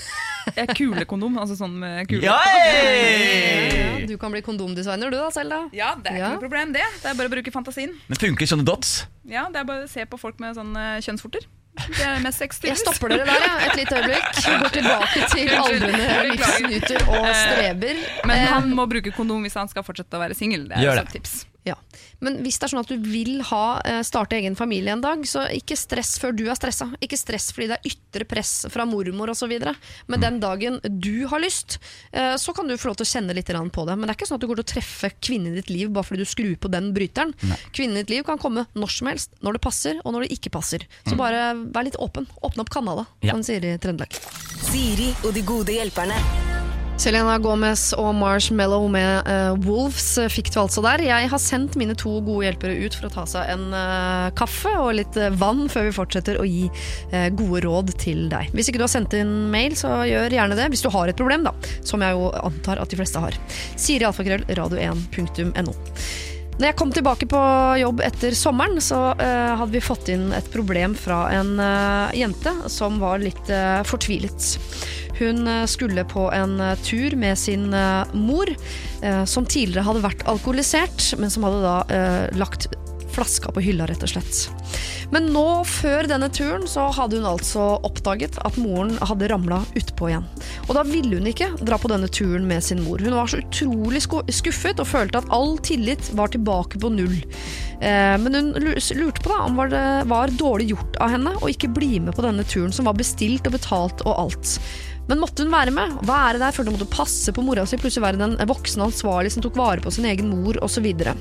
kulekondom, altså sånn med kule. Ja, du kan bli kondomdesigner du da, Selda. Ja, det ikke noe problem det. Det bare å bruke fantasien. Men funker sånne dots? Ja, det bare å se på folk med sånne kjønnsvorter. Det mest sexy. Jeg stopper dere der, et lite øyeblikk. Går tilbake til aldrende livsnyter og streber. Men han må bruke kondom hvis han skal fortsette å være single. Det er et tips. Ja. Men hvis det er sånn at du vil starte egen familie en dag, så ikke stress før du er stressa. Ikke stress fordi det er ytre press fra mormor og så videre. Men den dagen du har lyst, så kan du få lov til å kjenne litt på det. Men det er ikke sånn at du går til å treffe kvinnen i ditt liv bare fordi du skrur på den bryteren. Nei. Kvinnen i ditt liv kan komme når som helst, når det passer og når det ikke passer. Så bare vær litt åpen. Åpne opp kanala, som sier i Trøndelag. Siri og de gode hjelperne. Selena Gomez og Marshmallow med Wolves fikk du altså der. Jeg har sendt mine 2 gode hjelpere ut for å ta seg en kaffe og litt vann før vi fortsetter å gi gode råd til deg. Hvis ikke du har sendt inn mail, så gjør gjerne det. Hvis du har et problem da, som jeg jo antar at de fleste har. Siri@radio1.no. Når jeg kom tilbake på jobb etter sommeren, så hadde vi fått inn et problem fra en jente som var litt fortvilet. Hun skulle på en tur med sin mor, som tidligere hadde vært alkoholisert, men som hadde da lagt flaska på hylla rett og slett. Men nå, før denne turen, så hadde hun altså oppdaget at moren hadde ramlet utpå igjen. Og da ville hun ikke dra på denne turen med sin mor. Hun var så utrolig skuffet og følte at all tillit var tilbake på null. Men hun lurte på da, om det var dårlig gjort av henne å ikke bli med på denne turen som var bestilt og betalt og alt. Men måtte hun være med? Hva det der? Følte hun måtte passe på mora si, plutselig være den voksne ansvarlig som tok vare på sin egen mor og så videre.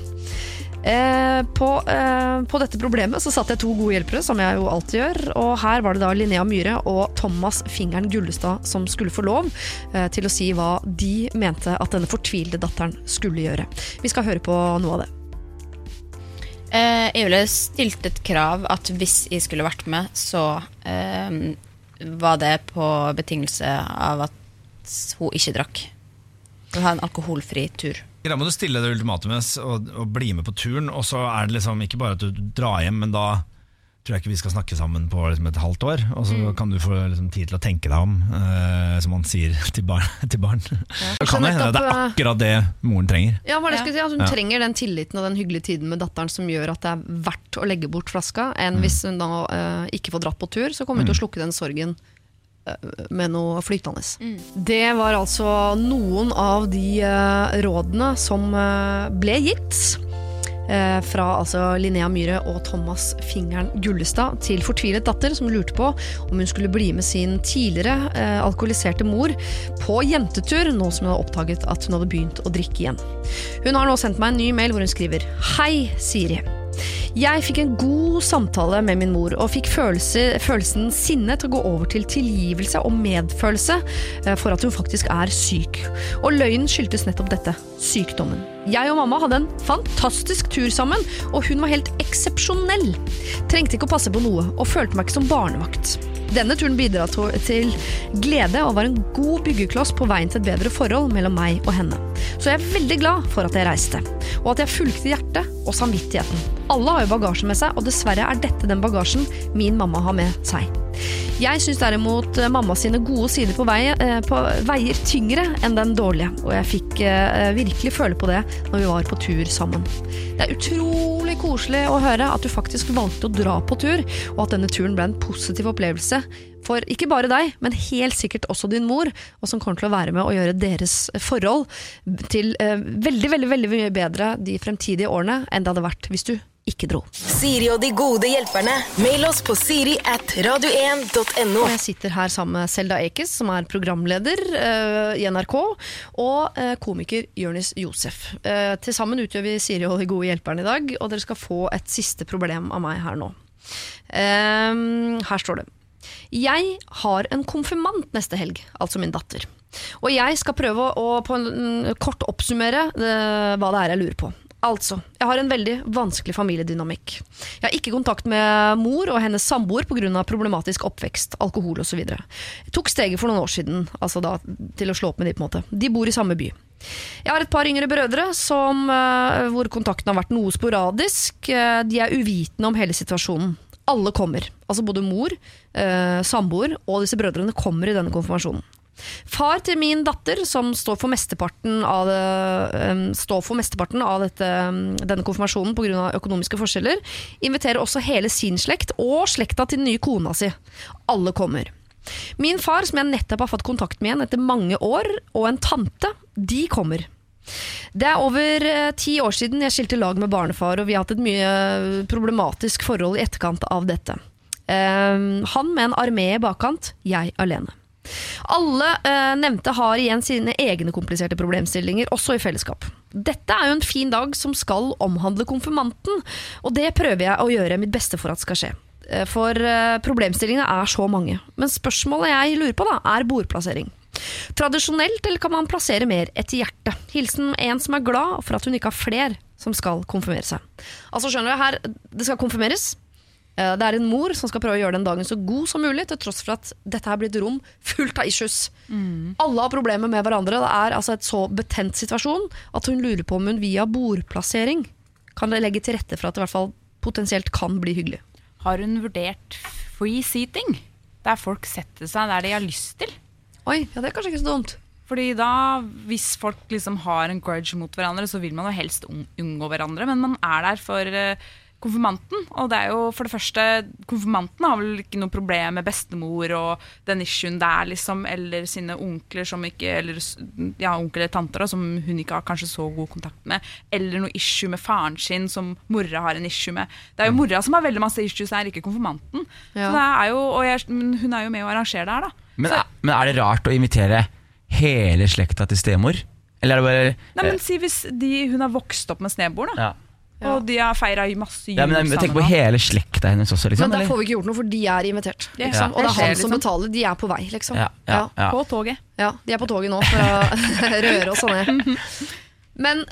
På dette problemet så satt jeg 2 gode hjelpere, som jeg jo alltid gjør, og her var det da Linnea Myhre og Thomas Fingeren Gullestad som skulle få lov til å si hva de mente at denne fortvilede datteren skulle gjøre. Vi skal høre på noe av det. Jeg ville stilt et krav at hvis jeg skulle vært med, så var det på betingelse av at hun ikke drakk. Hun har en alkoholfri tur. Da må du stille det ultimatumet og bli med på turen, og så det liksom ikke bare at du drar hjem, men da tror jeg ikke vi skal snakke sammen på liksom et halvt år, og så kan du få liksom tid til å tenke deg om, som man sier til barn. Ja. Det kan hende det akkurat det moren trenger. Ja, hva det skulle si, at hun trenger den tilliten og den hyggelige tiden med datteren som gjør at det verdt å legge bort flaska, enn hvis hun da ikke får dratt på tur, så kommer hun til å slukke den sorgen med noe flytende. Det var altså noen av de rådene som ble gitt fra altså Linnea Myhre og Thomas Fingeren Gullestad til fortvilet datter som lurte på om hun skulle bli med sin tidligere alkoholiserte mor på jentetur, nå som hun hadde oppdaget at hun hadde begynt å drikke igjen. Hun har nå sendt meg en ny mail hvor hun skriver: Hei Siri. Jeg fikk en god samtale med min mor og fikk følelsen sinne til å gå over til tilgivelse og medfølelse for at hun faktisk syk. Og løgnen skyldtes nettopp dette, sykdommen. Jeg og mamma hadde en fantastisk tur sammen, og hun var helt eksepsjonell. Trengte ikke å passe på noe, og følte meg ikke som barnevakt. Denne turen bidra til glede og var en god byggekloss på veien til et bedre forhold mellom meg og henne. Så jeg veldig glad for at jeg reiste, og at jeg fulgte hjertet og samvittigheten. Alle har jo bagasje med seg, og dessverre dette den bagasjen min mamma har med seg. Jeg synes derimot mamma sine gode sider på veier tyngre enn den dårlige, og jeg fikk virkelig føle på det når vi var på tur sammen. Det utrolig koselig å høre at du faktisk valgte å dra på tur, og at denne turen ble en positiv opplevelse for ikke bare deg, men helt sikkert også din mor, og som kommer til å være med å gjøre deres forhold til veldig, veldig, veldig mye bedre de fremtidige årene enn det hadde vært hvis du ikke dro. Siri og de gode hjelperne. Mail oss på siri@radio1.no. Jeg sitter her sammen med Selda Ekes, som programleder i NRK, og komiker Jonis Josef. Til sammen utgjør vi Siri og de gode hjelperne i dag, og dere skal få et siste problem av meg her nå. Her står det: Jeg har en konfirmant neste helg, altså min datter. Og jeg skal prøve å på en kort oppsummere hva det jeg lurer på. Altså, jeg har en veldig vanskelig familiedynamikk. Jeg har ikke kontakt med mor og hennes samboer på grunn av problematisk oppvekst, alkohol og så videre. Jeg tok steget for noen år siden, altså da, til å slå opp med de på en måte. De bor i samme by. Jeg har et par yngre brødre hvor kontakten har vært noe sporadisk. De uvitende om hele situasjonen. Alle kommer, altså både mor, samboer og disse brødrene kommer i denne konfirmasjonen. Far til min datter, som står for mesteparten av denne konfirmasjonen på grunn av økonomiske forskjeller, inviterer også hele sin slekt og slekta til den nye kona si. Alle kommer. Min far, som jeg nettopp har fått kontakt med igjen etter mange år, og en tante, de kommer. Det over 10 år siden jeg skilte lag med barnefar, og vi har hatt et mye problematisk forhold i etterkant av dette. Han med en armé i bakkant, jeg alene. Alle nevnte har igjen sine egne kompliserte problemstillinger, også i fellesskap. Dette jo en fin dag som skal omhandle konfirmanten, og det prøver jeg å gjøre mitt beste for at skal skje. For problemstillingene så mange. Men spørsmålet jeg lurer på bordplassering. Tradisjonelt, eller kan man plassere mer etter hjertet? Hilsen en som glad for at hun ikke har flere som skal konfirmere seg. Altså skjønner du her, det skal konfirmeres. Det en mor som skal prøve å gjøre den dagen så god som mulig, til tross for at dette her blir et rom fullt av issues. Alle har problemer med hverandre. Det altså et så betent situasjon at hun lurer på om hun via bordplassering kan legge til rette for at det i hvert fall potensielt kan bli hyggelig. Har hun vurdert free seating? Der folk setter seg der de har lyst til. Oi, ja, det kanskje ikke så dumt. Fordi da, hvis folk liksom har en grudge mot hverandre, så vil man jo helst unngå hverandre, men man der for konfirmanten, og det jo for det første, konfirmanten har vel ikke noe problem med bestemor og den issuen der liksom, eller sine onkler som ikke, eller onkler eller tanter som hun ikke har kanskje så god kontakt med, eller noe issue med faren sin som mora har en issue med. Det jo mora som har veldig masse issues her, ikke konfirmanten. Ja. Så det jo, og hun jo med å arrangere det her da. Men det rart å invitere hele slekta til stemor? Eller det bare... Nei, men si hvis hun har vokst opp med snebord da. Ja. Og de har feiret masse jul sammen. Jeg tenker på hele slekta hennes også liksom, men der får vi ikke gjort noe, for de invitert liksom. Og det han som betaler, de på vei liksom. På toget. Ja, de på toget nå for å røre og sånn. Men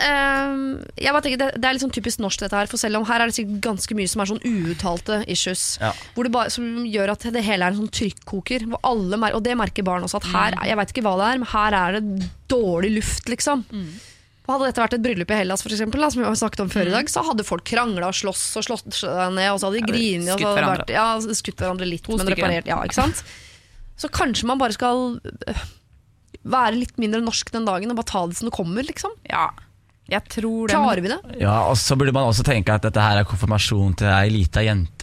jeg bare tenker, det litt sånn typisk norsk dette her, for selv om her det sikkert ganske mye som sånn uuttalte issues, hvor det bare, som gjør at det hele en sånn trykkoker, hvor alle, og det merker barn også, at her, jeg vet ikke hva det men her det dårlig luft liksom. Hadde dette vært et bryllup i Hellas for eksempel, som vi har snakket om før i dag, så hadde folk kranglet og slåss og slått ned, og så hadde de grinet og så hadde vært, skutt hverandre litt, men reparert, ikke sant? Så kanskje man bare skal være litt mindre norsk den dagen og bare ta det som det kommer, liksom. Ja, jeg tror det. Klarer vi det? Ja, og så burde man også tenke at dette her konfirmasjon til en liten jente.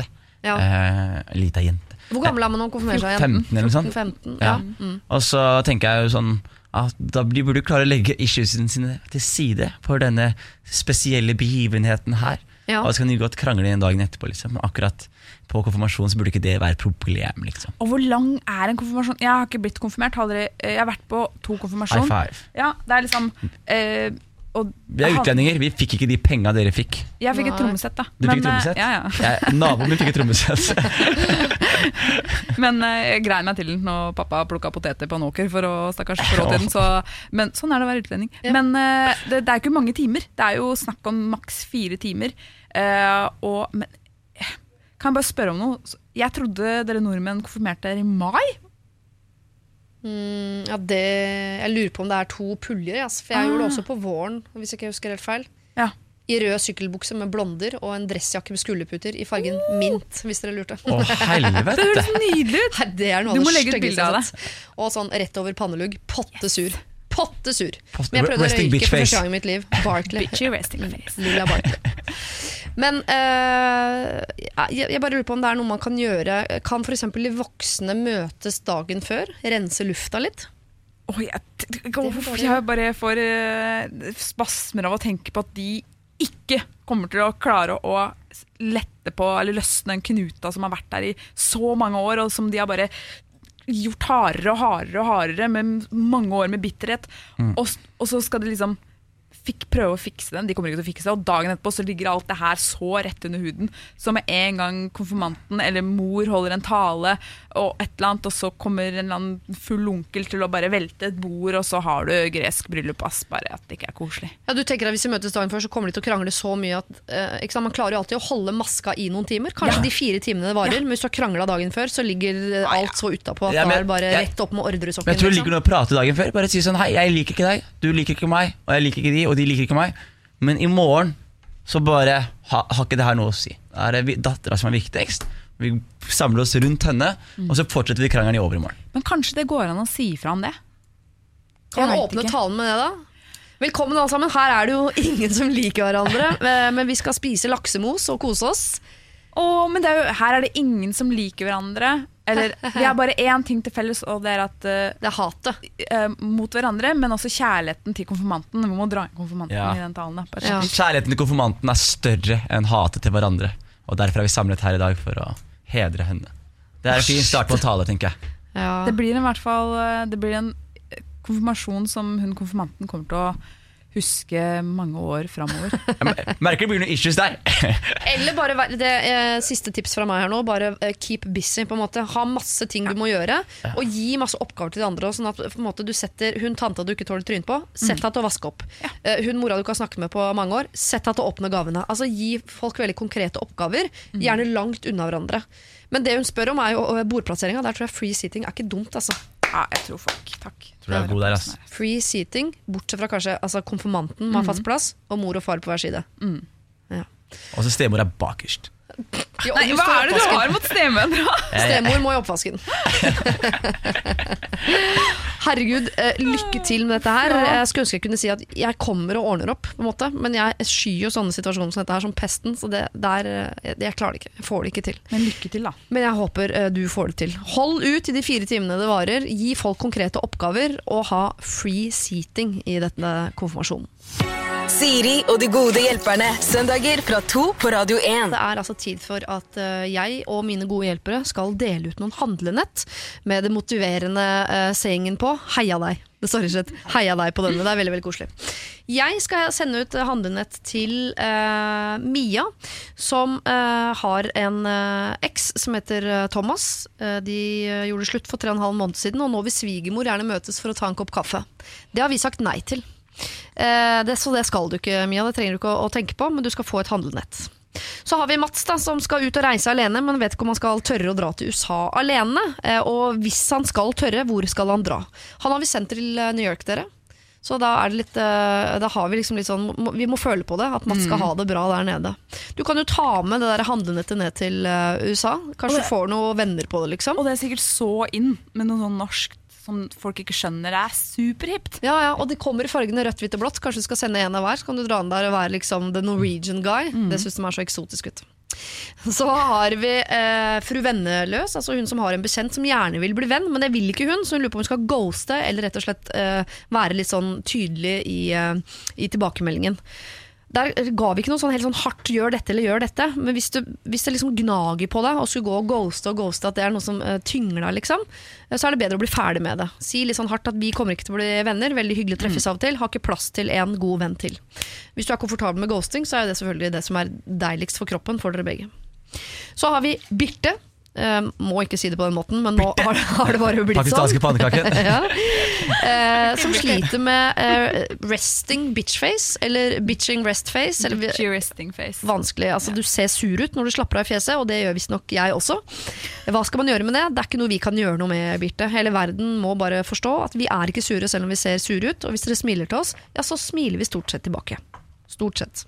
Liten jente. Hvor gammel man å konfirmere seg? 15 eller noe sånt. 15, ja. Og så tenker jeg jo sånn, da burde du klare å legge issuesene sine til side for denne spesielle begivenheten her. Og så kan de godt krangle en dagen etterpå liksom. Akkurat på konfirmasjon så burde ikke det være et problem liksom. Og hvor lang en konfirmasjon? Jeg har ikke blitt konfirmert, jeg har vært på 2 konfirmasjon. High five. Ja, det liksom vi utlendinger, vi fikk ikke de pengene dere fikk. Jeg fikk et trommesett da. Du fikk et trommesett? Ja. Naboen min fikk et trommesett. Men jeg greier meg til den når pappa plukket poteter på en åker for å stakkars få råd til den, men sånn det å være utlending. Men det ikke mange timer, det jo snakk om maks 4 timer, men kan jeg bare spørre om noe? Jeg trodde dere nordmenn konfirmerte i mai? Jeg lurer på om det 2 puljer, for jeg gjorde det også på våren, hvis jeg ikke husker helt feil. I rød sykkelbukse med blonder og en dressjakke med skulderputer i fargen mint, hvis dere lurte. Helvete! Det høres nydelig ut! Det noe av det styggeste jeg har sett. Og sånn rett over pannelugg, pottesur. Pottesur. Men jeg prøvde å røyke for første gang i mitt liv. Barkley. Bitchy resting face. Lilla Barkley. Men jeg bare lurer på om det noe man kan gjøre. Kan for eksempel de voksne møtes dagen før? Rense lufta litt? Jeg bare får spasmer av å tenke på at de ikke kommer til å klare å lette på eller løsne en knuta som har vært der i så mange år, og som de har bare gjort hardere og hardere og hardere med mange år med bitterhet, og så skal de liksom prøve å fikse den. De kommer ikke til å fikse det, og dagen etterpå så ligger alt det her så rett under huden, så med en gang konfirmanten eller mor holder en tale og et eller annet, og så kommer en eller annen full onkel til å bare velte et bord, og så har du gresk bryllup, bare at det ikke koselig. Ja, du tenker at hvis vi møtes dagen før, så kommer de til å krangle så mye at man klarer jo alltid å holde maska i noen timer, kanskje de 4 timene det varer, men hvis du har kranglet dagen før, så ligger alt så utapå at det bare rett opp med ordresokken. Jeg tror det ligger noe å prate dagen før, bare si sånn, hei, jeg liker ikke deg, du liker ikke meg, og jeg liker ikke de, og de liker ikke meg, men i morgen så bare har ikke det her noe å si. Det datteren som viktigst. Vi samler oss rundt henne, og så fortsetter vi krangelen i overmorgen. Men kanskje det går an å si fra om det? Kan du åpne talen med det da? Velkommen alle sammen, her er det jo ingen som liker hverandre, men vi skal spise laksemos og kose oss. Men her er det ingen som liker hverandre. Eller, vi har bare én ting til felles, og det at det hatet mot hverandre, men også kjærligheten til konfirmanten. Vi må dra inn konfirmanten i den talen. Kjærligheten til konfirmanten er større enn hatet til hverandre, og derfor er vi samlet her i dag for å hedre henne. Det er en fin start på en tale, tenker jeg. Det blir i hvert fall en konfirmasjon som konfirmanten kommer til å huske mange år fremover. Merker det blir noen issues der. Eller bare, siste tips fra meg her nå, bare keep busy på en måte. Ha masse ting du må gjøre, og gi masse oppgaver til de andre, sånn at på en måte, du setter hun tanta du ikke tåler tryn på, sett deg til å vaske opp. Hun mora du ikke har snakket med på mange år, sett deg til å åpne gavene. Altså gi folk veldig konkrete oppgaver, gjerne langt unna hverandre. Men det hun spør om er jo bordplasseringen. Der tror jeg free seating er ikke dumt, altså. Ja, jeg tror folk, takk. Tror du er god der, altså. Free seating, bortsett fra kanskje konfirmanten må ha fast plass, og mor og far på hver side. Og så stemor er bakerst. Nei, hva er det du har mot stemødre? Stemor må i oppvasken. Herregud, lykke til med dette her. Jeg skulle ønske jeg kunne si at jeg kommer og ordner opp på en måte, men jeg skyer jo sånne situasjoner som dette her som pesten, så jeg klarer det ikke, jeg får det ikke til. Men lykke til da. Men jeg håper du får det til. Hold ut i de 4 timene det varer, gi folk konkrete oppgaver og ha free seating i denne konfirmasjonen. Siri og de gode hjelperne, søndager fra 2 på Radio 1. Det er altså tid for at jeg og mine gode hjelpere skal dele ut noen handlenett med det motiverende sayingen på heia deg. Det står ikke heia deg på denne, det er veldig, veldig koselig. Jeg skal sende ut handlenett til Mia, som har en eks som heter Thomas. De gjorde slutt for 3,5 måneder siden, og nå vil svigermor gjerne møtes for å ta en kopp kaffe. Det har vi sagt nei til. Så det skal du ikke, Mia, det trenger du ikke å tenke på, men du skal få et handlenett. Så har vi Mats da, som skal ut og reise alene, men vet ikke om han skal tørre å dra til USA alene. Og hvis han skal tørre, hvor skal han dra? Han har vi sendt til New York, dere. Så da er det litt, da har vi liksom litt sånn, vi må føle på det, at Mats skal ha det bra der nede. Du kan jo ta med det der handlenettet ned til USA. Kanskje du får noen venner på det, liksom. Og det er sikkert så inn med noe sånn norsk som folk ikke skjønner, det er superhipt. Ja, og det kommer i fargene rødt, hvitt og blått. Kanskje du skal sende en av hver, så kan du dra den der og være liksom the Norwegian guy. Det synes de er så eksotisk ut. Så har vi fru Venneløs, altså hun som har en bekjent som gjerne vil bli venn, men det vil ikke hun, så hun lurer på om hun skal ghoste, eller rett og slett være litt sånn tydelig i tilbakemeldingen. Der ga vi ikke noe sånn helt sånn hardt gjør dette eller gjør dette, men hvis det liksom gnager på deg og skulle gå og ghoste at det er noe som tynger deg liksom, så er det bedre å bli ferdig med det. Si litt sånn hardt at vi kommer ikke til å bli venner, veldig hyggelig å treffes av og til, har ikke plass til en god venn til. Hvis du er komfortabel med ghosting, så er det selvfølgelig det som er deiligst for kroppen for dere begge. Så har vi Birte. Må ikke si det på den måten, men nå har det bare blitt pakistanske sånn. pannekaker. Som sliter med resting bitchface, eller bitching restface. Bitchy resting face. Vanskelig, altså du ser sur ut når du slapper av i fjeset, og det gjør visst nok jeg også. Hva skal man gjøre med det? Det er ikke noe vi kan gjøre noe med, Birte. Hele verden må bare forstå at vi er ikke sure selv om vi ser sure ut, og hvis dere smiler til oss, ja, så smiler vi stort sett tilbake. Stort sett.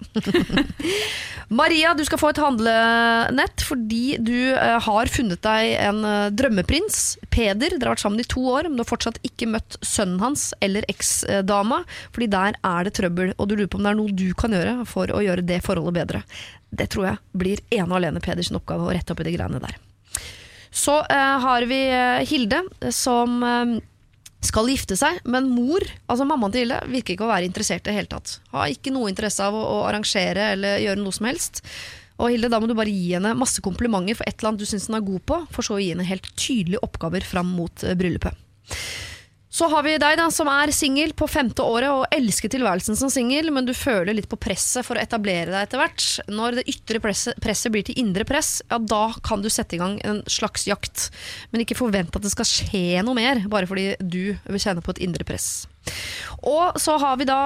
Maria, du skal få et handlenett fordi du har funnet deg en drømmeprins, Peder. Dere har vært sammen i 2 år, men du har fortsatt ikke møtt sønnen hans eller eks-dama, fordi der er det trøbbel, og du lurer på om det er noe du kan gjøre for å gjøre det forholdet bedre. Det tror jeg blir ene og alene Peders oppgave å rette opp i de greiene der. Så har vi Hilde, som skal gifte seg, men mor, altså mammaen til Hilde, virker ikke å være interessert i det hele tatt. Har ikke noe interesse av å arrangere eller gjøre noe som helst. Og Hilde, da må du bare gi henne masse komplimenter for et eller annet du synes hun er god på, for så å gi henne helt tydelige oppgaver fram mot bryllupet. Så har vi deg da, som er single på 5. året og elsker tilværelsen som single, men du føler litt på presset for å etablere deg etter hvert. Når det ytre presset blir til indre press, ja, da kan du sette i gang en slags jakt. Men ikke forvent at det skal skje noe mer, bare fordi du vil kjenne på et indre press. Og så har vi da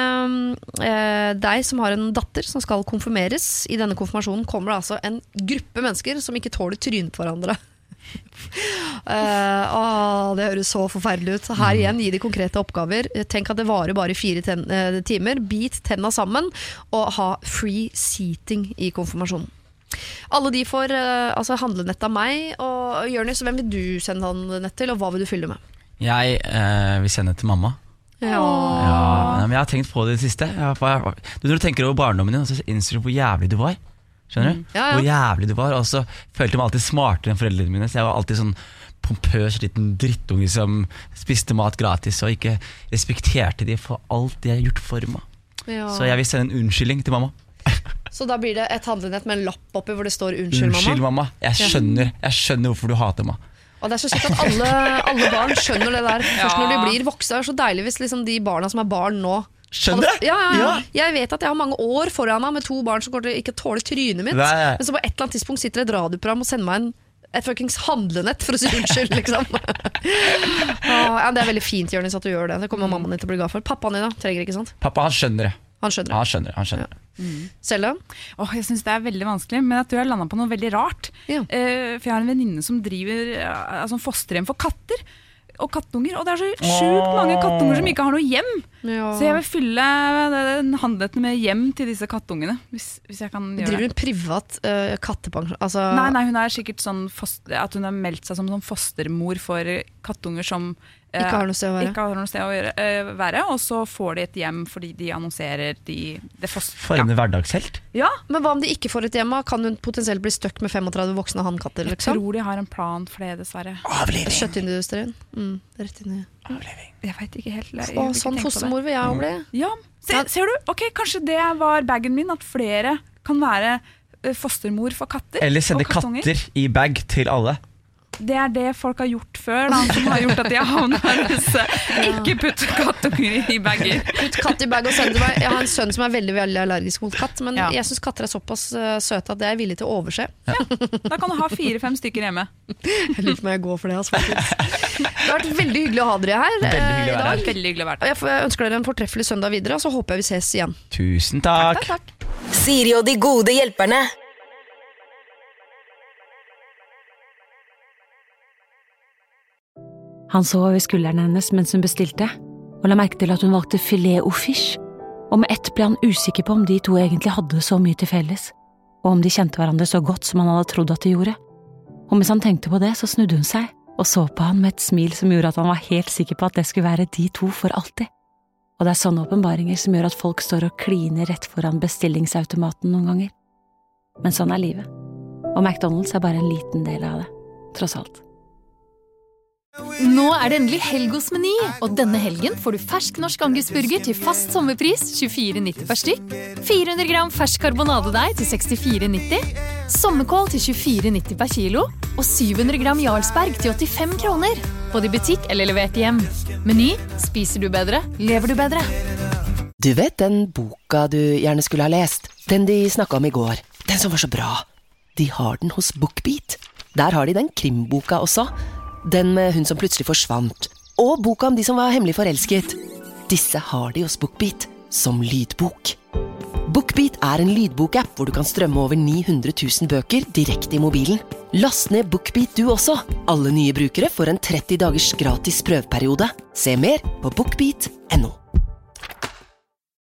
deg som har en datter som skal konfirmeres. I denne konfirmasjonen kommer det altså en gruppe mennesker som ikke tåler trynet på hverandre. Det høres så forferdelig ut. Her igjen, gi de konkrete oppgaver. Tenk at det varer bare 4 timer. Bit tenna sammen og ha free seating i konfirmasjonen. Alle de får handlenett av meg. Og Jørnis, hvem vil du sende handlenett til, og hva vil du fylle med? Jeg vil sende til mamma. Ja, men jeg har tenkt på det i det siste. Når du tenker over barndommen din, så innser du hvor jævlig du var. Skjønner du? Hvor jævlig du var. Og så følte jeg meg alltid smartere enn foreldrene mine. Så jeg var alltid sånn pompøs liten drittunge som spiste mat gratis og ikke respekterte de for alt de har gjort for meg. Så jeg vil sende en unnskyldning til mamma. Så da blir det et handlenett med en lapp oppi hvor det står unnskyld mamma? Unnskyld mamma, jeg skjønner hvorfor du hater meg. Og det er så kjekt at alle barn skjønner det der først når de blir voksne. Det er så deilig hvis liksom de barna som er barn nå skjønner det? Ja. Jeg vet at jeg har mange år foran meg med 2 barn som går til ikke tåler trynet mitt. Men så på et eller annet tidspunkt sitter et radioprogram og sender meg et fuckings handlenett for å si unnskyld, liksom. Det er veldig fint, Jørnis, at du gjør det. Det kommer mammaen din til å bli glad for. Pappaen din da, trenger ikke sant? Pappa, han skjønner det. Han skjønner det. Selda? Jeg synes det er veldig vanskelig, men jeg tror jeg landet på noe veldig rart. For jeg har en venninne som driver fosterhjem for katter og kattunger, og det er så sjukt mange kattunger som ikke har noe hjem. Så jeg vil fylle handletten med hjem til disse kattungene, hvis jeg kan gjøre det. Driver hun privat kattepensjon? Altså... Nei, hun er sikkert sånn at hun har meldt seg som fostermor for kattunger som ikke har noe sted å være, og så får de et hjem fordi de annonserer For en hverdagshelt. Ja. Men hva om de ikke får et hjem? Kan hun potensielt bli stuck med 35 voksne hannkatter? Liksom? Jeg tror de har en plan for det, dessverre. Avliving. Kjøttindustrien. Rett inn i Avliving. Jeg vet ikke helt. Sånn fostermor vil jeg bli. Ja, ser du? Ok, kanskje det var bagen min, at flere kan være fostermor for katter. Eller sende katter i bag til alle. Det er det folk har gjort før, som har gjort at de har havnet ikke putt kattunger i bagger. Putt katt i bag og send det meg. Jeg har en sønn som er veldig, veldig allergisk mot katt, men jeg synes katter er såpass søte at det er villig til å overse. Da kan du ha 4-5 stykker hjemme. Jeg lurer på om jeg går for det, faktisk. Det har vært veldig hyggelig å ha dere her i dag. Veldig hyggelig å være her. Jeg ønsker dere en fortreffelig søndag videre, og så håper jeg vi ses igjen. Tusen takk. Takk. Siri og de gode hjelperne. Han så over skulderen hennes mens hun bestilte, og la merke til at hun valgte filet au fish, og med ett ble han usikker på om de 2 egentlig hadde så mye til felles, og om de kjente hverandre så godt som han hadde trodd at de gjorde. Og mens han tenkte på det, så snudde hun seg, og så på han med et smil som gjorde at han var helt sikker på at det skulle være de 2 for alltid. Og det er sånne åpenbaringer som gjør at folk står og kliner rett foran bestillingsautomaten noen ganger. Men sånn er livet, og McDonald's er bare en liten del av det, tross alt. Nå er det endelig helg hos Meny, og denne helgen får du fersk norsk angusburger til fast sommerpris 24,90 per stykk, 400 gram fersk karbonadedeig til 64,90, sommerkål til 24,90 per kilo, og 700 gram Jarlsberg til 85 kroner, både i butikk eller levert hjem. Meny, spiser du bedre, lever du bedre. Du vet den boka du gjerne skulle ha lest, den de snakket om i går, den som var så bra. De har den hos BookBeat. Der har de den krimboka også. Den med hun som plutselig forsvant. Og boka om de som var hemmelig forelsket. Disse har de hos BookBeat som lydbok. BookBeat er en lydbokapp hvor du kan strømme over 900 000 bøker direkte i mobilen. Last ned BookBeat du også. Alle nye brukere får en 30 dagers gratis prøveperiode. Se mer på bookbeat.no.